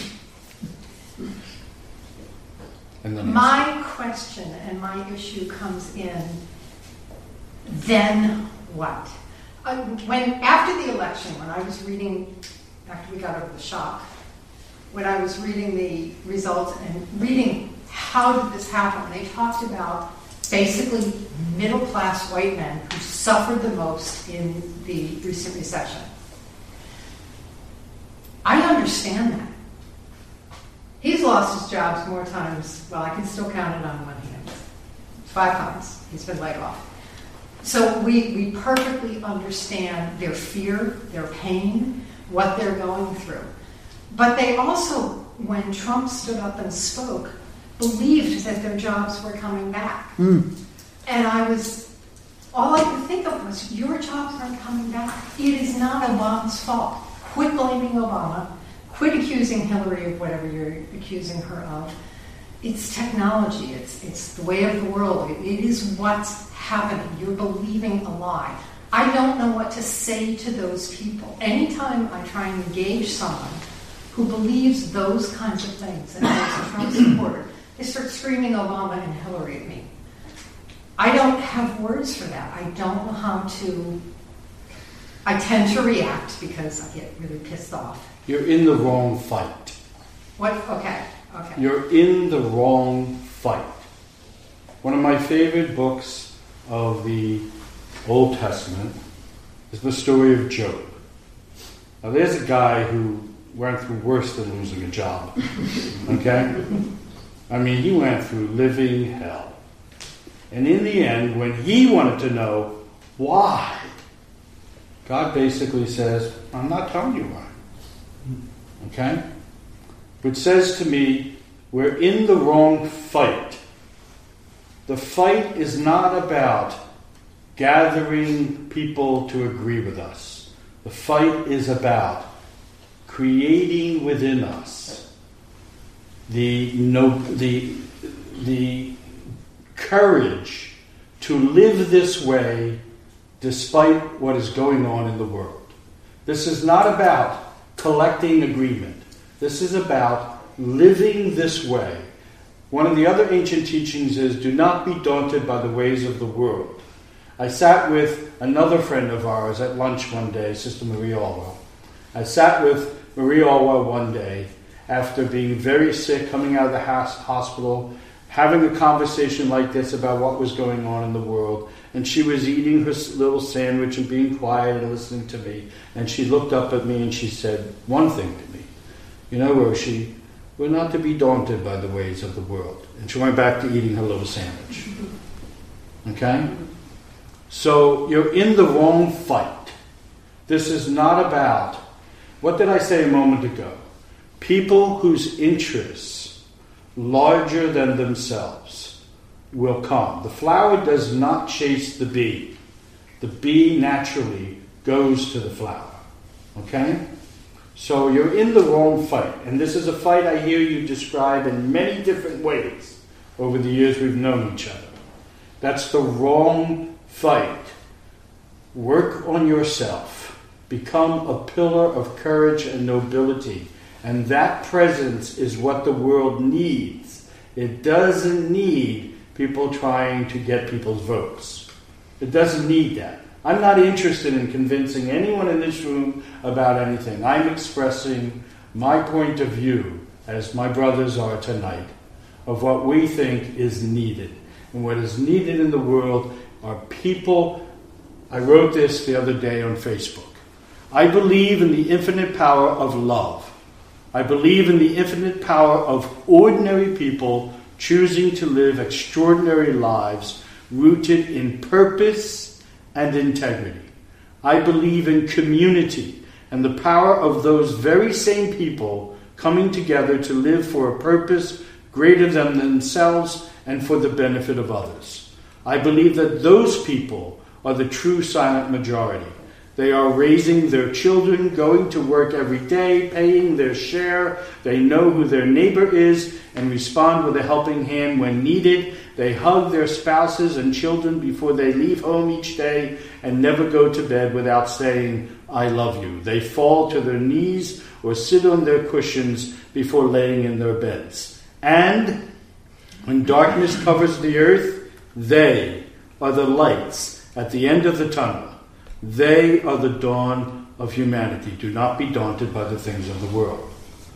And then My question and my issue comes in, then what? Uh, when after the election, when I was reading, after we got over the shock, when I was reading the results and reading how did this happen, they talked about basically middle-class white men who suffered the most in the recent recession. I understand that. He's lost his jobs more times, well, I can still count it on one hand. Five times he's been laid off. So we, we perfectly understand their fear, their pain, what they're going through. But they also, when Trump stood up and spoke, believed that their jobs were coming back. Mm. And I was, all I could think of was, your jobs aren't coming back. It is not Obama's fault. Quit blaming Obama. Quit accusing Hillary of whatever you're accusing her of. It's technology. It's it's the way of the world. It, it is what's happening. You're believing a lie. I don't know what to say to those people. Anytime I try and engage someone who believes those kinds of things and is a Trump supporter, they start screaming Obama and Hillary at me. I don't have words for that. I don't know how to... I tend to react because I get really pissed off. You're in the wrong fight. What? Okay, okay. You're in the wrong fight. One of my favorite books of the Old Testament is the story of Job. Now there's a guy who went through worse than losing a job. Okay? I mean, he went through living hell. And in the end, when he wanted to know why, God basically says, I'm not telling you why. Okay? Which says to me, we're in the wrong fight. The fight is not about gathering people to agree with us. The fight is about creating within us the no, the the courage to live this way despite what is going on in the world. This is not about collecting agreement. This is about living this way. One of the other ancient teachings is, do not be daunted by the ways of the world. I sat with another friend of ours at lunch one day, Sister Marie Alwell. I sat with Marie Alwell one day after being very sick, coming out of the hospital, having a conversation like this about what was going on in the world. And she was eating her little sandwich and being quiet and listening to me. And she looked up at me and she said one thing to me. You know, Roshi, we're not to be daunted by the ways of the world. And she went back to eating her little sandwich. Okay? So you're in the wrong fight. This is not about, what did I say a moment ago? People whose interests larger than themselves will come. The flower does not chase the bee. The bee naturally goes to the flower. Okay? So you're in the wrong fight. And this is a fight I hear you describe in many different ways over the years we've known each other. That's the wrong fight. Work on yourself. Become a pillar of courage and nobility. And that presence is what the world needs. It doesn't need people trying to get people's votes. It doesn't need that. I'm not interested in convincing anyone in this room about anything. I'm expressing my point of view, as my brothers are tonight, of what we think is needed. And what is needed in the world are people. I wrote this the other day on Facebook. I believe in the infinite power of love. I believe in the infinite power of ordinary people choosing to live extraordinary lives rooted in purpose and integrity. I believe in community and the power of those very same people coming together to live for a purpose greater than themselves and for the benefit of others. I believe that those people are the true silent majority. They are raising their children, going to work every day, paying their share. They know who their neighbor is and respond with a helping hand when needed. They hug their spouses and children before they leave home each day and never go to bed without saying, I love you. They fall to their knees or sit on their cushions before laying in their beds. And when darkness covers the earth, they are the lights at the end of the tunnel. They are the dawn of humanity. Do not be daunted by the things of the world.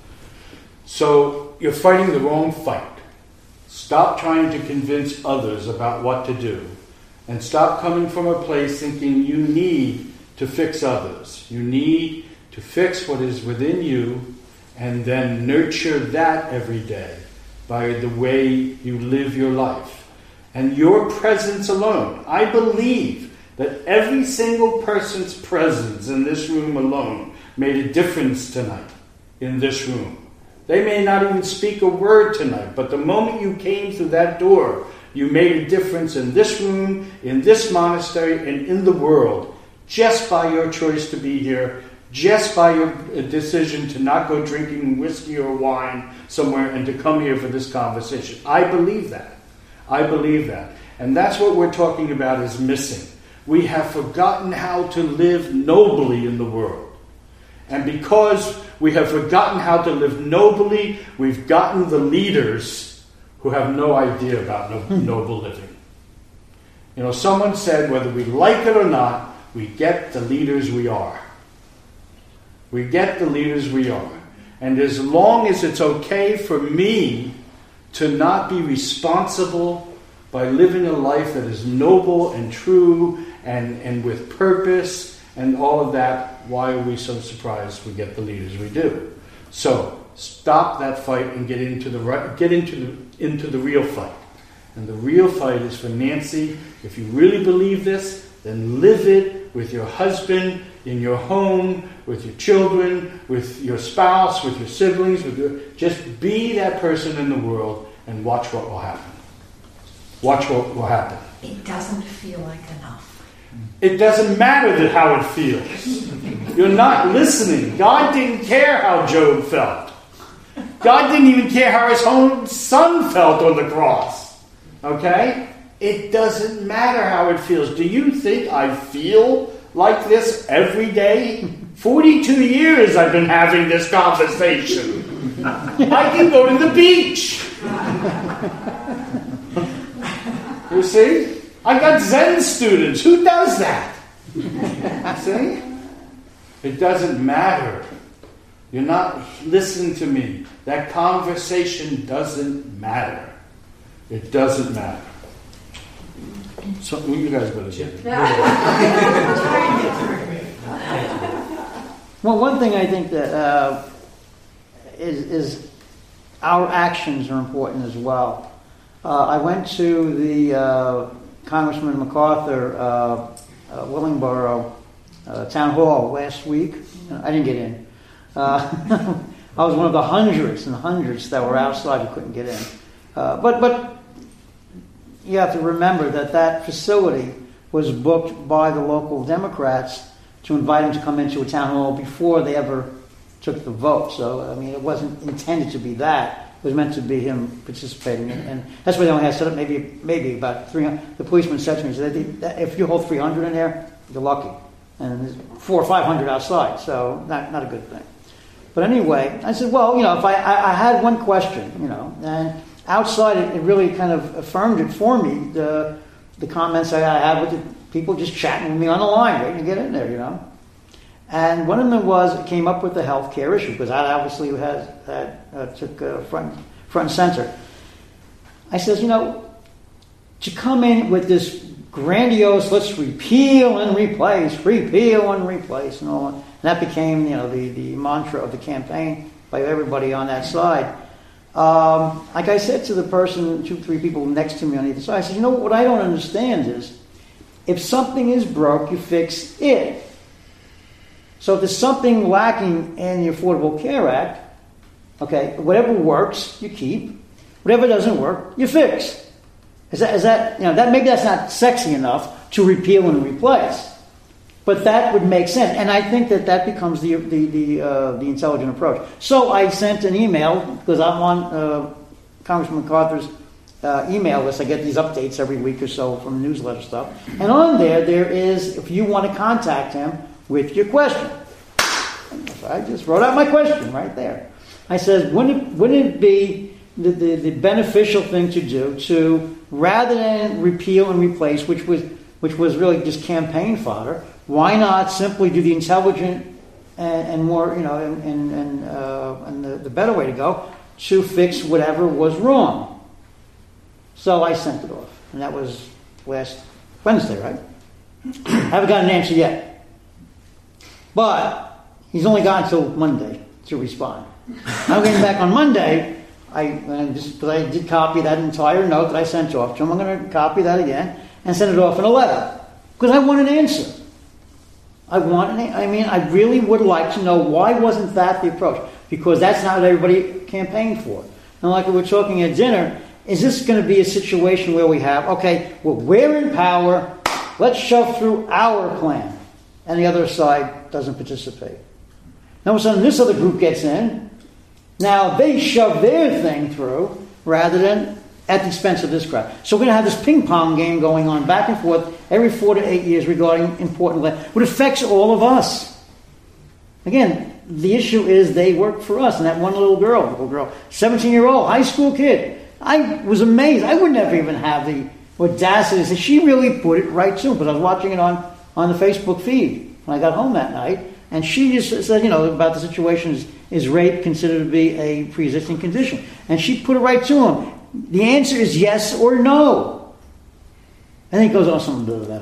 So you're fighting the wrong fight. Stop trying to convince others about what to do. And stop coming from a place thinking you need to fix others. You need to fix what is within you and then nurture that every day by the way you live your life. And your presence alone, I believe that every single person's presence in this room alone made a difference tonight in this room. They may not even speak a word tonight, but the moment you came through that door, you made a difference in this room, in this monastery, and in the world, just by your choice to be here, just by your decision to not go drinking whiskey or wine somewhere and to come here for this conversation. I believe that. I believe that. And that's what we're talking about is missing. We have forgotten how to live nobly in the world. And because we have forgotten how to live nobly, we've gotten the leaders who have no idea about no, noble living. You know, someone said, whether we like it or not, we get the leaders we are. We get the leaders we are. And as long as it's okay for me to not be responsible by living a life that is noble and true and, and with purpose and all of that, why are we so surprised we get the leaders we do? So stop that fight and get into the right, get into the, into the real fight. And the real fight is for Nancy. If you really believe this, then live it with your husband, in your home, with your children, with your spouse, with your siblings. With your, just be that person in the world and watch what will happen. Watch what will happen. It doesn't feel like enough. It doesn't matter that how it feels. You're not listening. God didn't care how Job felt. God didn't even care how his own son felt on the cross. Okay? It doesn't matter how it feels. Do you think I feel like this every day? forty-two years I've been having this conversation. I can go to the beach. You see? I got Zen students. Who does that? See? It doesn't matter. You're not listening to me. That conversation doesn't matter. It doesn't matter. So you guys better get it. Well, one thing I think that uh, is, is our actions are important as well. Uh, I went to the uh, Congressman MacArthur uh, uh, Willingboro uh, Town Hall last week. I didn't get in. Uh, I was one of the hundreds and hundreds that were outside who couldn't get in. Uh, but but you have to remember that that facility was booked by the local Democrats to invite him to come into a town hall before they ever took the vote. So, I mean, it wasn't intended to be that. It was meant to be him participating. And, and that's why they only had set up maybe maybe about three hundred. The policeman said to me, he said, if you hold three hundred in there, you're lucky. And there's four or five hundred outside, so not not a good thing. But anyway, I said, well, you know, if I, I, I had one question, you know, and outside it, it really kind of affirmed it for me, the the comments I had with the people just chatting with me on the line, waiting to get in there, you know. And one of them was, it came up with the health care issue, because that obviously has, that uh, took uh, front, front and center. I says, you know, to come in with this grandiose, let's repeal and replace, repeal and replace, and all that. And that became, you know, the, the mantra of the campaign by everybody on that side. Um, like I said to the person, two, three people next to me on either side, I said, you know, what I don't understand is, if something is broke, you fix it. So if there's something lacking in the Affordable Care Act, okay, whatever works, you keep. Whatever doesn't work, you fix. Is that, is that, you know, that maybe that's not sexy enough to repeal and replace. But that would make sense, and I think that that becomes the the the, uh, the intelligent approach. So I sent an email, because I'm on uh, Congressman MacArthur's uh, email list. I get these updates every week or so from newsletter stuff, and on there there is, if you want to contact him with your question. So I just wrote out my question right there. I said, wouldn't it, wouldn't it be the, the, the beneficial thing to do to, rather than repeal and replace, which was which was really just campaign fodder, why not simply do the intelligent and, and more, you know, and and, and, uh, and the, the better way to go to fix whatever was wrong? So I sent it off, and that was last Wednesday, right? I haven't got an answer yet, but he's only got until Monday to respond. I'm getting back on Monday. I and just because I did copy that entire note that I sent off to him, I'm going to copy that again and send it off in a letter, because I want an answer. I want an. I mean, I really would like to know, why wasn't that the approach? Because that's not what everybody campaigned for. And like we were talking at dinner, is this going to be a situation where we have, okay, well, we're in power, let's shove through our plan, and the other side doesn't participate. Now all of a sudden this other group gets in, now they shove their thing through rather than at the expense of this crowd. So we're going to have this ping pong game going on back and forth every four to eight years regarding important land, which affects all of us. Again, the issue is they work for us. And that one little girl, little girl, seventeen-year-old, high school kid, I was amazed. I would never even have the audacity to say, she really put it right to him, because I was watching it on, on the Facebook feed when I got home that night. And she just said, you know, about the situation, is, is rape considered to be a pre-existing condition? And she put it right to him. The answer is yes or no. And then he goes on something to do with that.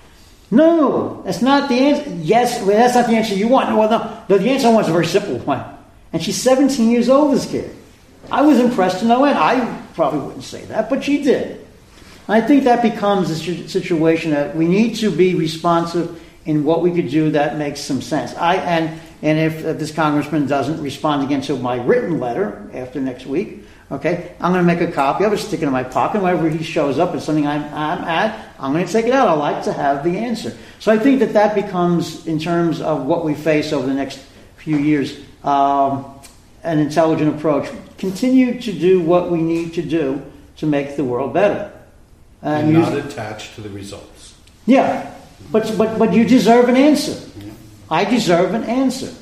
No, that's not the answer. Yes, well, that's not the answer you want. Well, no, no, the answer I want is a very simple one. And she's seventeen years old, this kid. I was impressed to no end. I probably wouldn't say that, but she did. I think that becomes a situation that we need to be responsive in what we could do that makes some sense. I and and if, if this congressman doesn't respond again to my written letter after next week, okay, I'm going to make a copy of it, stick it in my pocket. Whenever he shows up and something I'm, I'm at, I'm going to take it out. I like to have the answer. So I think that that becomes, in terms of what we face over the next few years, um, an intelligent approach. Continue to do what we need to do to make the world better. And, and not use, attached to the results. Yeah, but but but you deserve an answer. Yeah. I deserve an answer.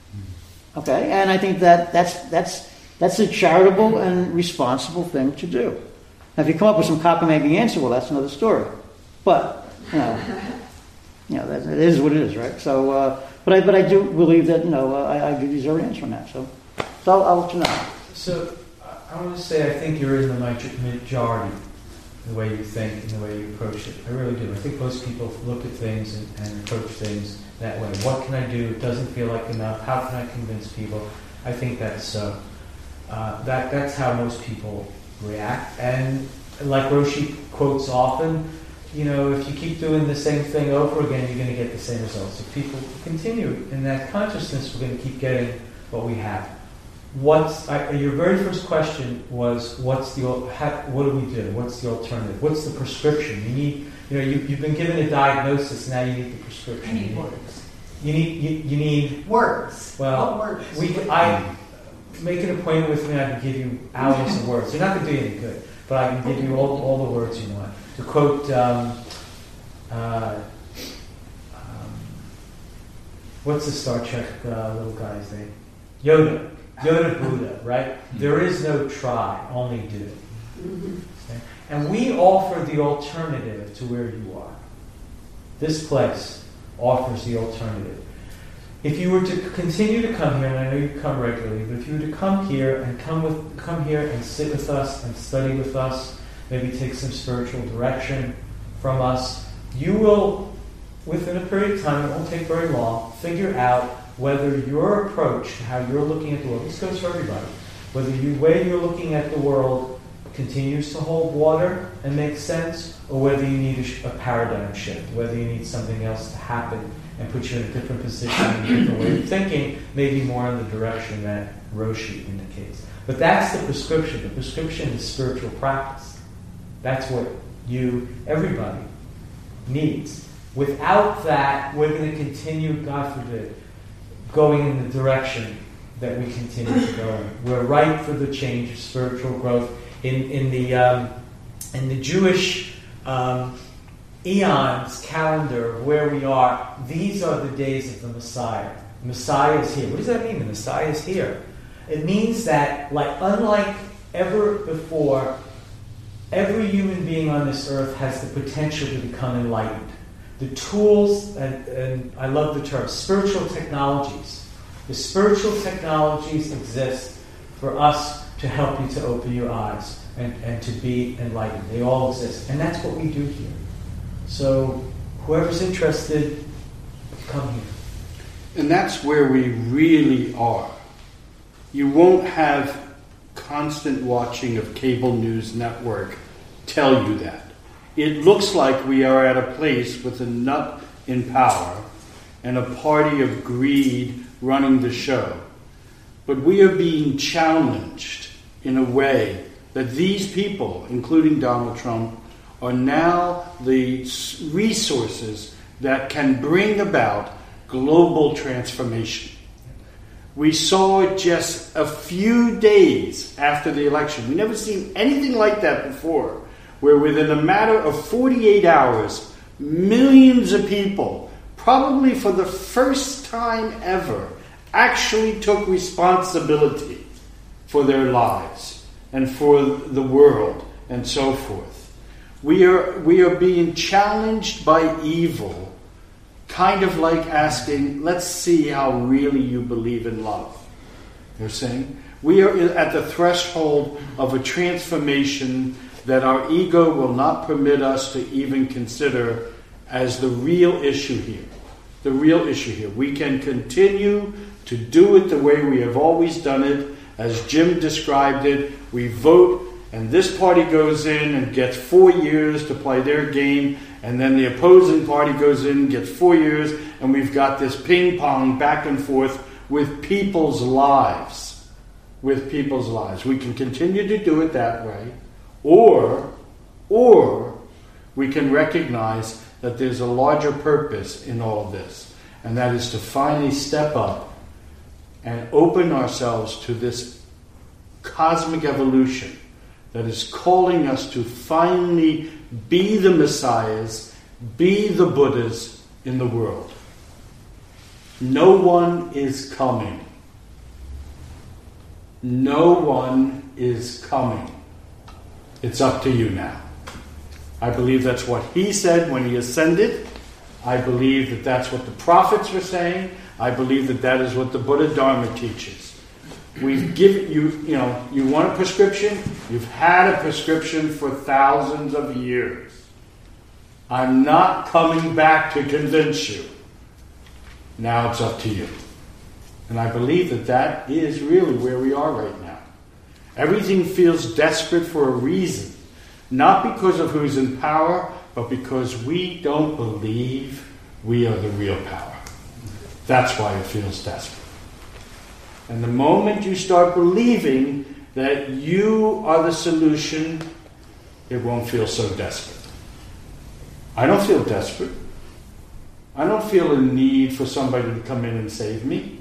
Okay, and I think that that's that's that's a charitable and responsible thing to do. Now, if you come up with some cockamamie answer, well, that's another story. But you know, you know, that, it is what it is, right? So, uh, but I but I do believe that you know uh, I, I do deserve an answer on that. So, so I'll, I'll let you know. So I want to say I think you're in the majority. The way you think and the way you approach it. I really do. I think most people look at things and, and approach things that way. What can I do? It doesn't feel like enough. How can I convince people? I think that's uh, uh, that that's how most people react. And like Roshi quotes often, you know, if you keep doing the same thing over again, you're going to get the same results. If people continue in that consciousness, we're going to keep getting what we have. What's I, your very first question was what's the how, what do we do? What's the alternative? What's the prescription? You need you know you, you've been given a diagnosis. Now you need the prescription. I need you words. You need you, you need words. Well, what words? we I make an appointment with me. I can give you hours of words. You're not going to do any good, but I can give you all all the words you want. To quote, um, uh, um, what's the Star Trek uh, little guy's name? Yoda. Yoda Buddha, right? There is no try, only do. Okay? And we offer the alternative to where you are. This place offers the alternative. If you were to continue to come here, and I know you come regularly, but if you were to come here and come with, come here and sit with us and study with us, maybe take some spiritual direction from us, you will, within a period of time, it won't take very long, figure out whether your approach to how you're looking at the world, this goes for everybody, whether the way you're looking at the world continues to hold water and make sense, or whether you need a, sh- a paradigm shift, whether you need something else to happen and put you in a different position, a different way of thinking, maybe more in the direction that Roshi indicates. But that's the prescription. The prescription is spiritual practice. That's what you, everybody, needs. Without that, we're going to continue, God forbid, going in the direction that we continue to go in. We're ripe for the change of spiritual growth. In, in the um, in the Jewish um, eons calendar of where we are, these are the days of the Messiah. The Messiah is here. What does that mean? The Messiah is here. It means that, like unlike ever before, every human being on this earth has the potential to become enlightened. The tools, and, and I love the term, spiritual technologies. The spiritual technologies exist for us to help you to open your eyes and, and to be enlightened. They all exist. And that's what we do here. So whoever's interested, come here. And that's where we really are. You won't have constant watching of cable news network tell you that. It looks like we are at a place with a nut in power and a party of greed running the show. But we are being challenged in a way that these people, including Donald Trump, are now the resources that can bring about global transformation. We saw it just a few days after the election. We've never seen anything like that before, where within a matter of forty-eight hours, millions of people, probably for the first time ever, actually took responsibility for their lives and for the world and so forth. We are, we are being challenged by evil, kind of like asking, let's see how really you believe in love. You're saying? We are at the threshold of a transformation that our ego will not permit us to even consider as the real issue here. The real issue here. We can continue to do it the way we have always done it. As Jim described it, we vote and this party goes in and gets four years to play their game, and then the opposing party goes in and gets four years, and we've got this ping-pong back and forth with people's lives. With people's lives. We can continue to do it that way, or, or we can recognize that there's a larger purpose in all of this, and that is to finally step up and open ourselves to this cosmic evolution that is calling us to finally be the messiahs, be the Buddhas in the world. No one is coming. No one is coming. It's up to you now. I believe that's what he said when he ascended. I believe that that's what the prophets were saying. I believe that that is what the Buddha Dharma teaches. We've given you, you know, you want a prescription? You've had a prescription for thousands of years. I'm not coming back to convince you. Now it's up to you. And I believe that that is really where we are right now. Everything feels desperate for a reason. Not because of who's in power, but because we don't believe we are the real power. That's why it feels desperate. And the moment you start believing that you are the solution, it won't feel so desperate. I don't feel desperate. I don't feel a need for somebody to come in and save me.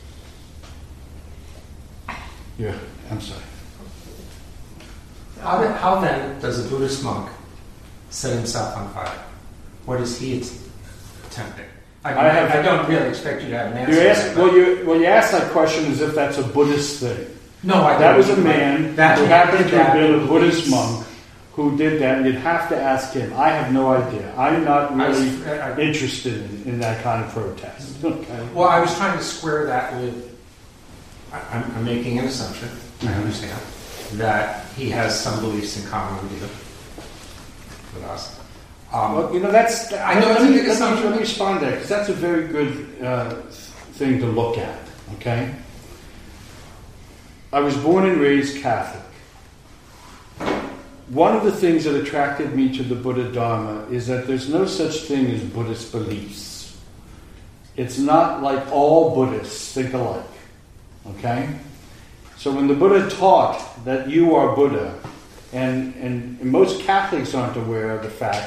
Yeah, I'm sorry. How, how then does a Buddhist monk set himself on fire? What is he attempting? I, I, have, I don't really expect you to have an answer. You ask, well, you, well, you ask that question as if that's a Buddhist thing. No, I That don't. was a man that who happened to have been a Buddhist believes. monk who did that, and you'd have to ask him. I have no idea. I'm not really I, I, interested in, in that kind of protest. Okay. Well, I was trying to square that with, I, I'm, I'm making an assumption, I understand, that he has some beliefs in common with you, with us. Um, Well, you know, that's. I know let, it's a me, big let, me, assumption. let me respond to that, because that's a very good uh, thing to look at. Okay. I was born and raised Catholic. One of the things that attracted me to the Buddha Dharma is that there's no such thing as Buddhist beliefs. It's not like all Buddhists think alike. Okay? So when the Buddha taught that you are Buddha, and, and, and most Catholics aren't aware of the fact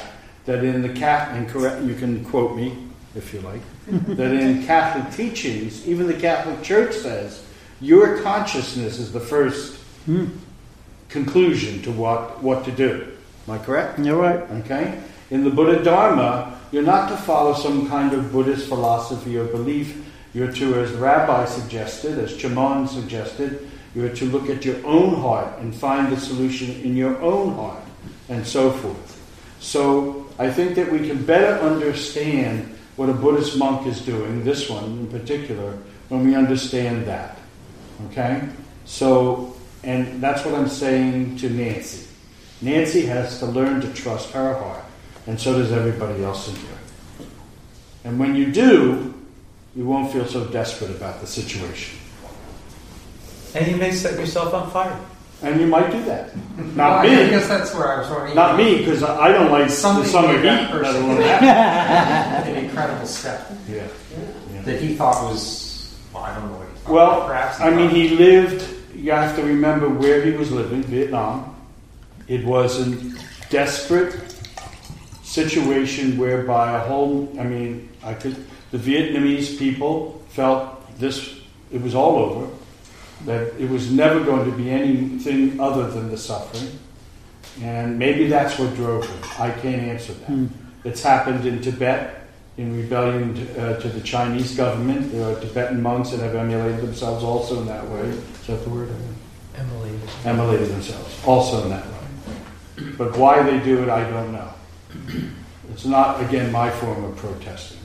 that in the Catholic, and correct, you can quote me if you like, that in Catholic teachings, even the Catholic Church says, your consciousness is the first Hmm. conclusion to what, what to do. Am I correct? You're right. Okay? In the Buddha Dharma, you're not to follow some kind of Buddhist philosophy or belief. You're to, as the Rabbi suggested, as Chimon suggested, you're to look at your own heart and find the solution in your own heart, and so forth. So I think that we can better understand what a Buddhist monk is doing, this one in particular, when we understand that. Okay? So, and that's what I'm saying to Nancy. Nancy has to learn to trust her heart, and so does everybody else in here. And when you do, you won't feel so desperate about the situation. And you may set yourself on fire. And you might do that. Not Well, me. I guess that's where I was going. Not me, because I don't like Something the summer made heat. that Let person alone that. an incredible step Yeah. Yeah. that he thought was, well, I don't know what he thought. Well, perhaps I mean, thought- he lived, you have to remember where he was living, Vietnam. It was a desperate situation whereby a whole, I mean, I could, the Vietnamese people felt this, it was all over, that it was never going to be anything other than the suffering. And maybe that's what drove him. I can't answer that. Hmm. It's happened in Tibet, in rebellion to, uh, to the Chinese government. There are Tibetan monks that have emulated themselves also in that way. Is that the word? Emily. Emulated themselves also in that way. But why they do it, I don't know. It's not, again, my form of protesting.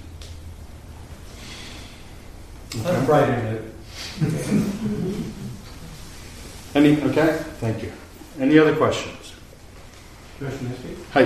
On a brighter note. Any, okay? Thank you. Any other questions? Question is, Hi.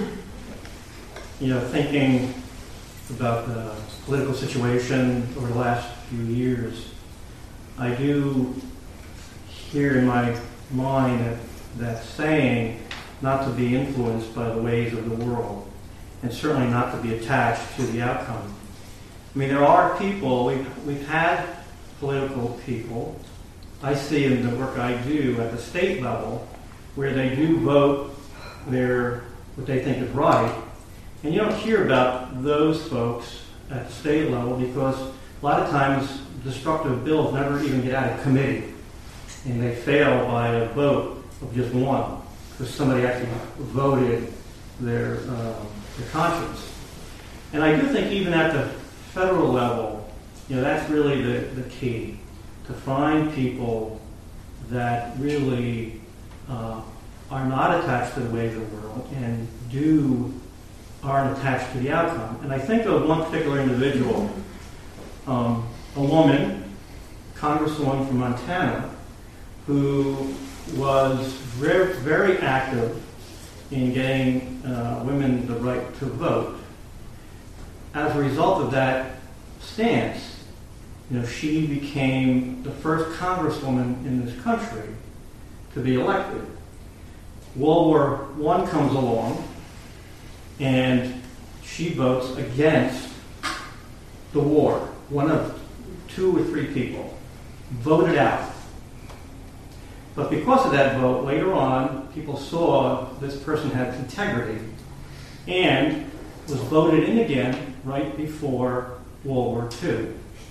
you know, thinking about the political situation over the last few years, I do hear in my mind that, that saying not to be influenced by the ways of the world, and certainly not to be attached to the outcome. I mean, there are people, we've, we've had political people, I see in the work I do at the state level, where they do vote their, what they think is right, and you don't hear about those folks at the state level because a lot of times destructive bills never even get out of committee, and they fail by a vote of just one, because somebody actually voted their, uh, their conscience. And I do think even at the federal level, you know, that's really the, the key, to find people that really uh, are not attached to the ways of the world and do aren't attached to the outcome. And I think of one particular individual, um, a woman, Congresswoman from Montana, who was very, very active in getting uh, women the right to vote. As a result of that stance, you know, she became the first congresswoman in this country to be elected. World War One comes along, and she votes against the war. One of two or three people voted out. But because of that vote, later on, people saw this person had integrity and was voted in again right before World War Two.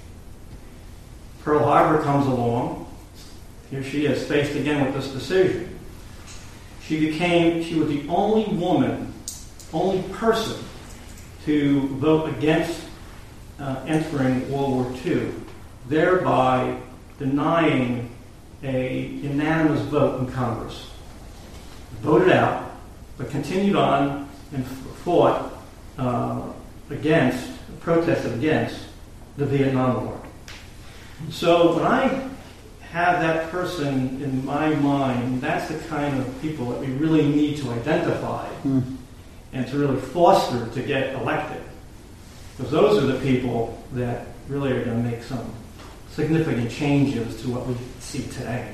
Pearl Harbor comes along. Here she is, faced again with this decision. She became, she was the only woman, only person to vote against uh, entering World War Two, thereby denying a unanimous vote in Congress. Voted out, but continued on and fought uh, against, protested against the Vietnam War. So when I have that person in my mind, that's the kind of people that we really need to identify Mm. and to really foster to get elected. Because those are the people that really are going to make some significant changes to what we see today.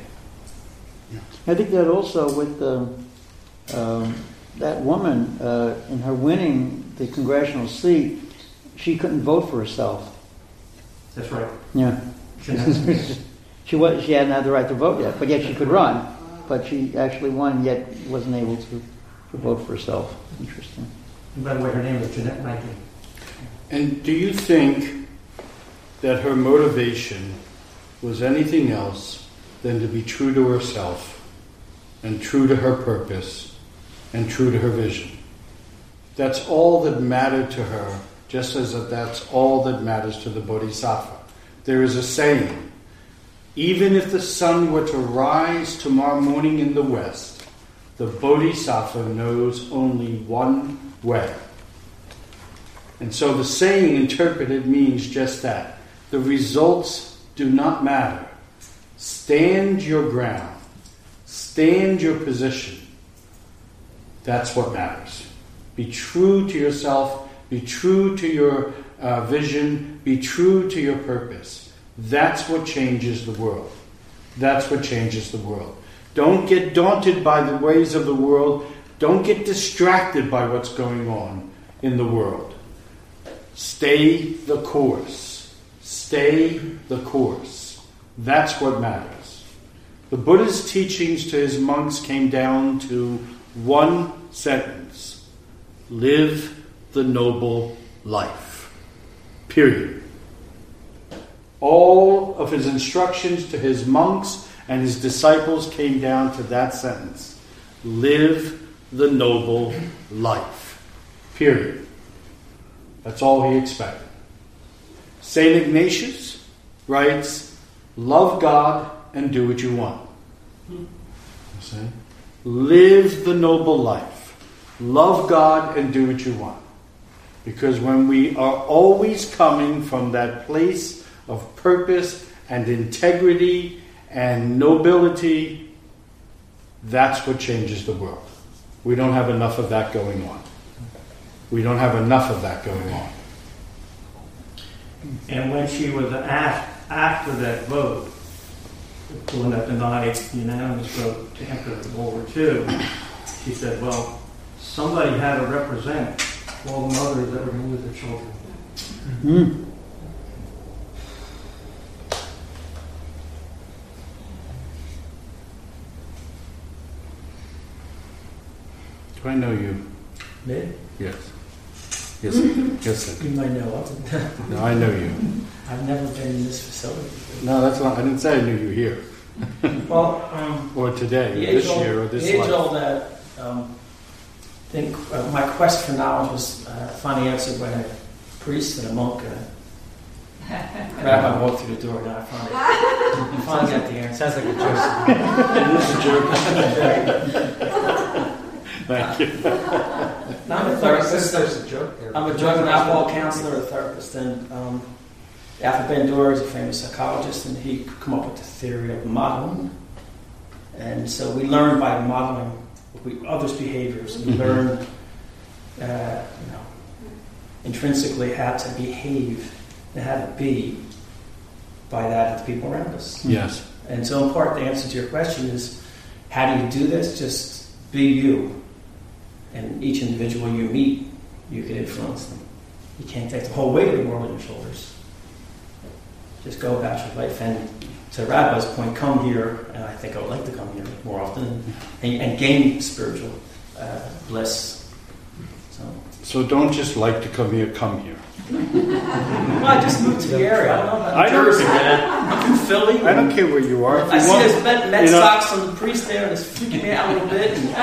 I think that also with the, um, that woman, uh, in her winning the congressional seat, she couldn't vote for herself. That's right. Yeah. she was she hadn't had the right to vote yet, but yet she could run. But she actually won, yet wasn't able to, to vote for herself. Interesting. And by the way, her name is Jeanette Nike. And do you think that her motivation was anything else than to be true to herself and true to her purpose and true to her vision? That's all that mattered to her, just as that that's all that matters to the Bodhisattva. There is a saying, even if the sun were to rise tomorrow morning in the west, the Bodhisattva knows only one way. And so the saying interpreted means just that. The results do not matter. Stand your ground. Stand your position. That's what matters. Be true to yourself. Be true to your uh, vision. Be true to your purpose. That's what changes the world. That's what changes the world. Don't get daunted by the ways of the world. Don't get distracted by what's going on in the world. Stay the course. Stay the course. That's what matters. The Buddha's teachings to his monks came down to one sentence. Live the noble life. Period. All of his instructions to his monks and his disciples came down to that sentence. Live the noble life. Period. That's all he expected. Saint Ignatius writes, love God and do what you want. You see? Live the noble life. Love God and do what you want. Because when we are always coming from that place of purpose and integrity and nobility, that's what changes the world. We don't have enough of that going on. We don't have enough of that going on. And when she was asked after that vote, the one that denied the unanimous vote to enter World War Two, she said, well, somebody had to represent all the mothers that were going to lose their children. Mm-hmm. Do I know you? Me? Yes. Yes, yes. I You do. might know of it. No, I know you. I've never been in this facility. No, that's not. I didn't say I knew you here, Well, um, or today, the or this age old, year, or the this age life. old uh, um, think uh, my quest for knowledge was uh, finally answered when a priest and a monk uh, grabbed my walk through the door. Now I finally, I finally got the answer. Sounds like a joke. It is a joke. Thank you. Now, I'm a therapist. There's a joke there. I'm a drug and alcohol counselor, a therapist, and um, Alfred Bandura is a famous psychologist, and he come up with the theory of modeling. And so we learn by modeling we, others' behaviors. We learn, uh, you know, intrinsically how to behave and how to be by that of the people around us. Yes. And so, in part, the answer to your question is, how do you do this? Just be you. And each individual you meet, you can influence them. You can't take the whole weight of the world on your shoulders. Just go about your life. And to Rabbi's point, come here, and I think I would like to come here more often, and, and gain spiritual uh, bliss. So, So don't just like to come here, come here. well, I just moved to the area. I don't know about I don't Jersey, care. man. I'm from Philly. I don't care where you are. If I you see want- there's Met, Met you know- socks on the priest there, and it's freaking me out a little bit. And,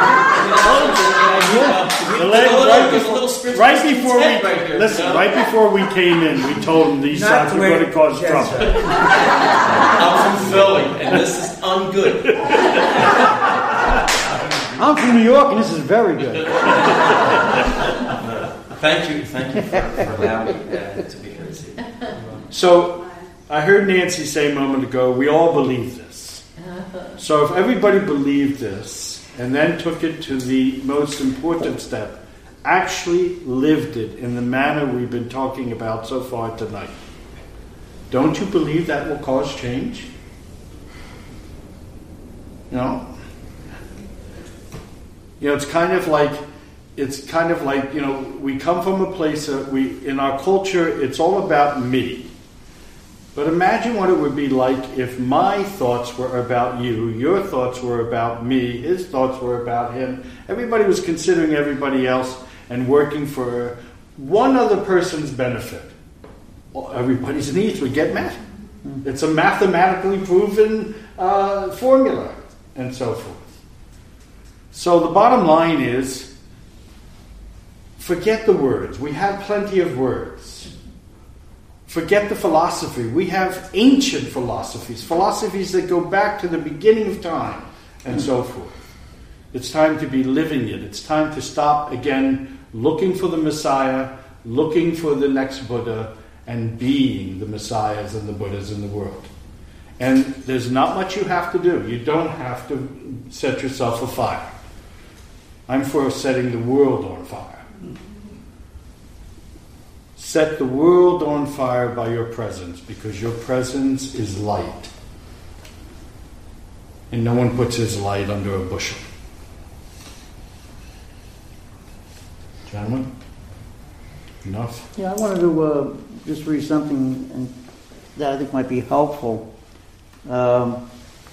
The leg- right, there's a little spiritual right before we tent right here, listen, you know? right before we came in, we told him these Not socks the were way- going to cause yes, trouble. sir. I'm from Philly, and this is ungood. I'm from New York, and this is very good. Thank you, thank you for, for allowing me uh, to be here this evening. So I heard Nancy say a moment ago, we all believe this. So if everybody believed this and then took it to the most important step, actually lived it in the manner we've been talking about so far tonight, don't you believe that will cause change? You know? You know, it's kind of like, it's kind of like, you know, we come from a place that we, in our culture, it's all about me. But imagine what it would be like if my thoughts were about you, your thoughts were about me, his thoughts were about him. Everybody was considering everybody else, and working for one other person's benefit, well, everybody's needs would get met. It's a mathematically proven uh, formula, and so forth. So the bottom line is, forget the words. We have plenty of words. Forget the philosophy. We have ancient philosophies, philosophies that go back to the beginning of time, and so forth. It's time to be living it. It's time to stop, again, looking for the Messiah, looking for the next Buddha, and being the Messiahs and the Buddhas in the world. And there's not much you have to do. You don't have to set yourself afire. I'm for setting the world on fire. Set the world on fire by your presence, because your presence is light. And no one puts his light under a bushel. Gentlemen? Enough? Yeah, I wanted to uh, just read something that I think might be helpful um,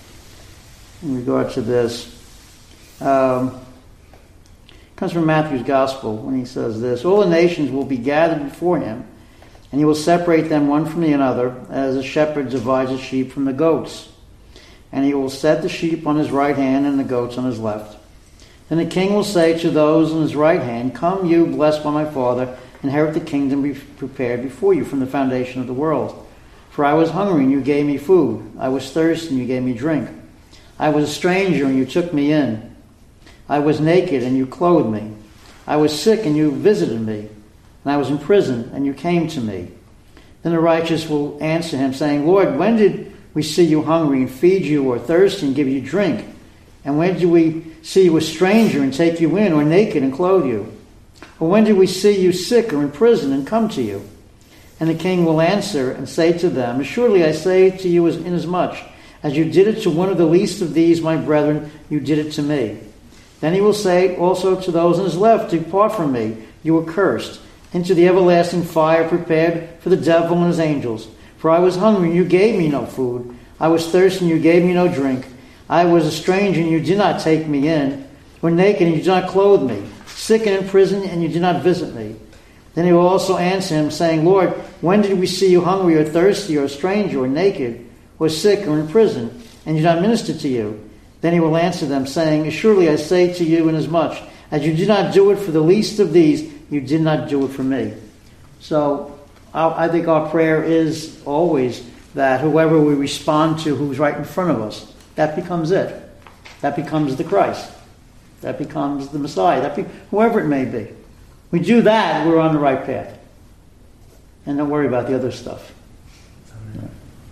in regard to this. Um, it comes from Matthew's Gospel when he says this: all the nations will be gathered before him, and he will separate them one from the other, as a shepherd divides the sheep from the goats. And he will set the sheep on his right hand and the goats on his left. Then the king will say to those on his right hand, "Come, you blessed by my Father, inherit the kingdom be prepared before you from the foundation of the world. For I was hungry, and you gave me food. I was thirsty, and you gave me drink. I was a stranger, and you took me in. I was naked, and you clothed me. I was sick, and you visited me. And I was in prison, and you came to me." Then the righteous will answer him, saying, "Lord, when did we see you hungry and feed you, or thirsty and give you drink? And when did we see you a stranger and take you in, or naked and clothe you? Or when did we see you sick or in prison and come to you?" And the king will answer and say to them, "Assuredly I say to you, as inasmuch as you did it to one of the least of these, my brethren, you did it to me." Then he will say also to those on his left, "Depart from me, you are cursed, into the everlasting fire prepared for the devil and his angels. For I was hungry, and you gave me no food. I was thirsty, and you gave me no drink. I was a stranger, and you did not take me in. Or naked, and you did not clothe me. Sick and in prison, and you did not visit me." Then he will also answer him, saying, "Lord, when did we see you hungry, or thirsty, or a stranger, or naked, or sick, or in prison, and did not minister to you?" Then he will answer them, saying, "Surely I say to you, inasmuch as you did not do it for the least of these, you did not do it for me." So I think our prayer is always that whoever we respond to who's right in front of us, that becomes it. That becomes the Christ. That becomes the Messiah. That be, whoever it may be. We do that, we're on the right path. And don't worry about the other stuff. Yeah.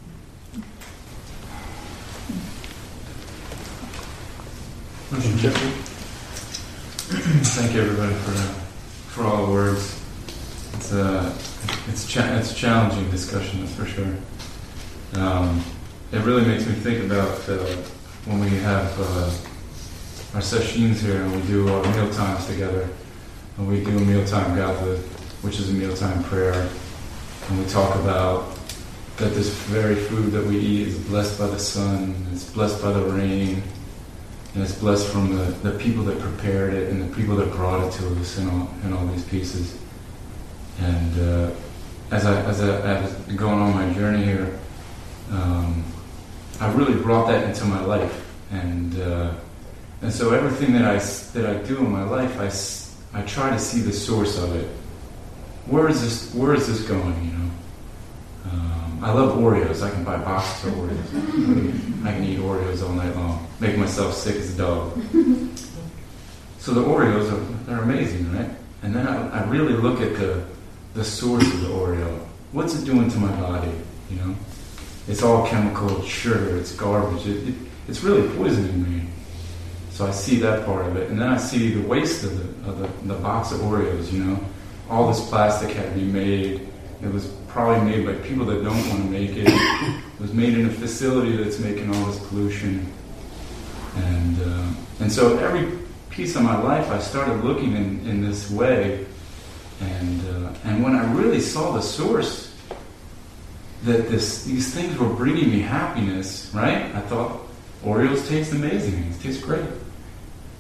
Thank you, everybody, for for all the words. It's a it's cha- it's a challenging discussion, that's for sure. Um, it really makes me think about uh, when we have uh, our sessions here and we do our meal times together, and we do a mealtime gadlut, which is a mealtime prayer, and we talk about that this very food that we eat is blessed by the sun, it's blessed by the rain, and it's blessed from the, the people that prepared it and the people that brought it to us, and all and all these pieces. And uh, as I as I, I was going on my journey here, um, I really brought that into my life, and uh, and so everything that I that I do in my life, I, I try to see the source of it. Where is this? Where is this going? You know, um, I love Oreos. I can buy boxes of Oreos. I can eat Oreos all night long. Make myself sick as a dog. So the Oreos are they're amazing, right? And then I, I really look at the the source of the Oreo. What's it doing to my body? You know, it's all chemical, it's sugar, it's garbage. It, it, it's really poisoning me. So I see that part of it, and then I see the waste of the of the, the box of Oreos. You know, all this plastic had to be made. It was probably made by people that don't want to make it. It was made in a facility that's making all this pollution. And uh, and so every piece of my life, I started looking in, in this way. And uh, and when I really saw the source, that this these things were bringing me happiness, right? I thought, Oreos taste amazing. It tastes great.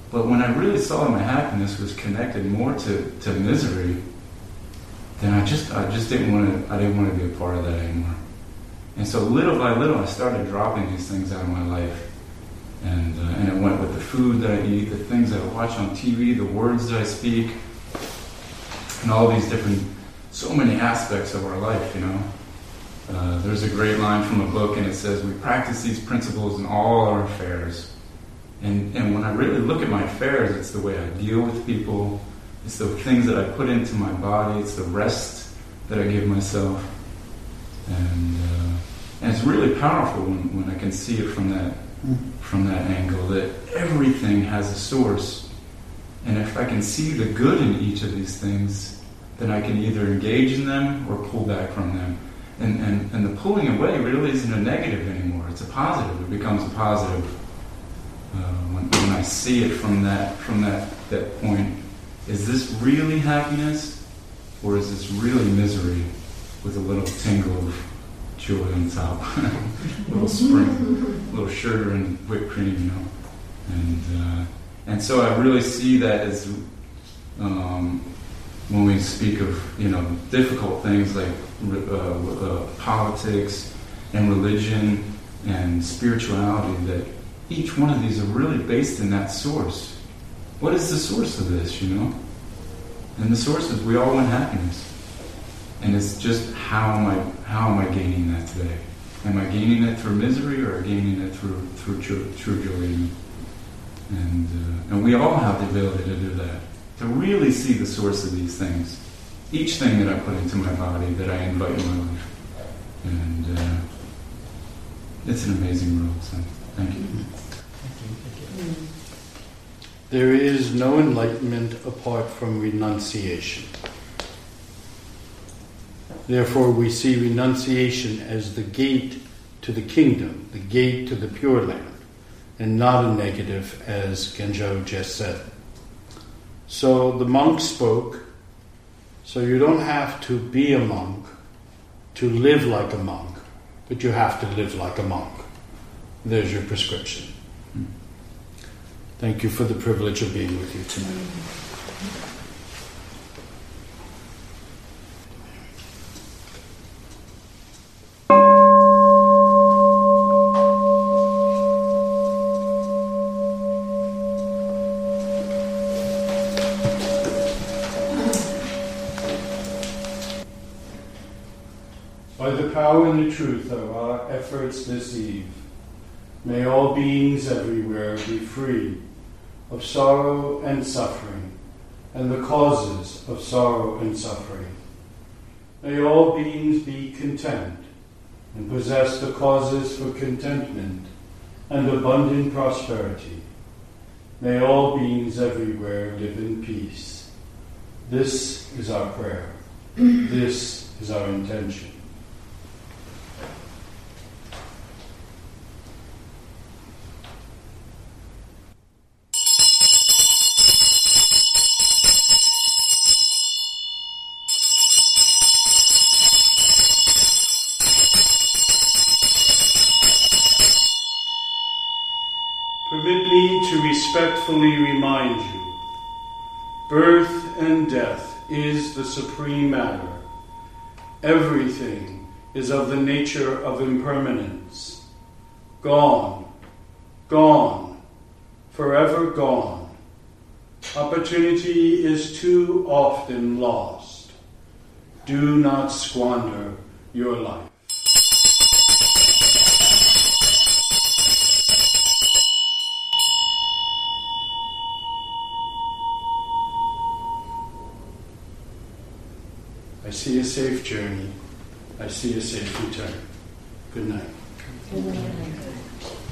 But when I really saw my happiness was connected more to, to misery, then I just I just didn't want to I didn't want to be a part of that anymore. And so little by little, I started dropping these things out of my life, and uh, and it went with the food that I eat, the things that I watch on T V, the words that I speak, and all these different, so many aspects of our life. You know, uh, there's a great line from a book, and it says, "We practice these principles in all our affairs." And and when I really look at my affairs, it's the way I deal with people. It's the things that I put into my body. It's the rest that I give myself. And uh, and it's really powerful when, when I can see it from that from that angle, that everything has a source. And if I can see the good in each of these things, then I can either engage in them or pull back from them. And, and, and the pulling away really isn't a negative anymore. It's a positive. It becomes a positive uh, when, when I see it from that from that, that point. Is this really happiness, or is this really misery with a little tingle of joy on top? A little sprinkle, a little sugar and whipped cream, you know? And uh, and so I really see that as um, when we speak of, you know, difficult things like uh, uh, politics and religion and spirituality, that each one of these are really based in that source. What is the source of this, you know? And the source is we all want happiness. And it's just how am I how am I gaining that today? Am I gaining it through misery, or gaining it through through true, true joy? And and, uh, and we all have the ability to do that, to really see the source of these things. Each thing that I put into my body, that I invite in my life. And uh, it's an amazing world. So thank you. Thank you. Thank you. There is no enlightenment apart from renunciation. Therefore, we see renunciation as the gate to the kingdom, the gate to the Pure Land, and not a negative, as Genjo just said. So the monk spoke, so you don't have to be a monk to live like a monk, but you have to live like a monk. There's your prescription. Thank you for the privilege of being with you tonight. By the power and the truth of our efforts this eve, may all beings everywhere be free of sorrow and suffering, and the causes of sorrow and suffering. May all beings be content, and possess the causes for contentment and abundant prosperity. May all beings everywhere live in peace. This is our prayer. This is our intention. Permit me to respectfully remind you, birth and death is the supreme matter. Everything is of the nature of impermanence. Gone, gone, forever gone. Opportunity is too often lost. Do not squander your life. I see a safe journey. I see a safe return. Good night. Good night.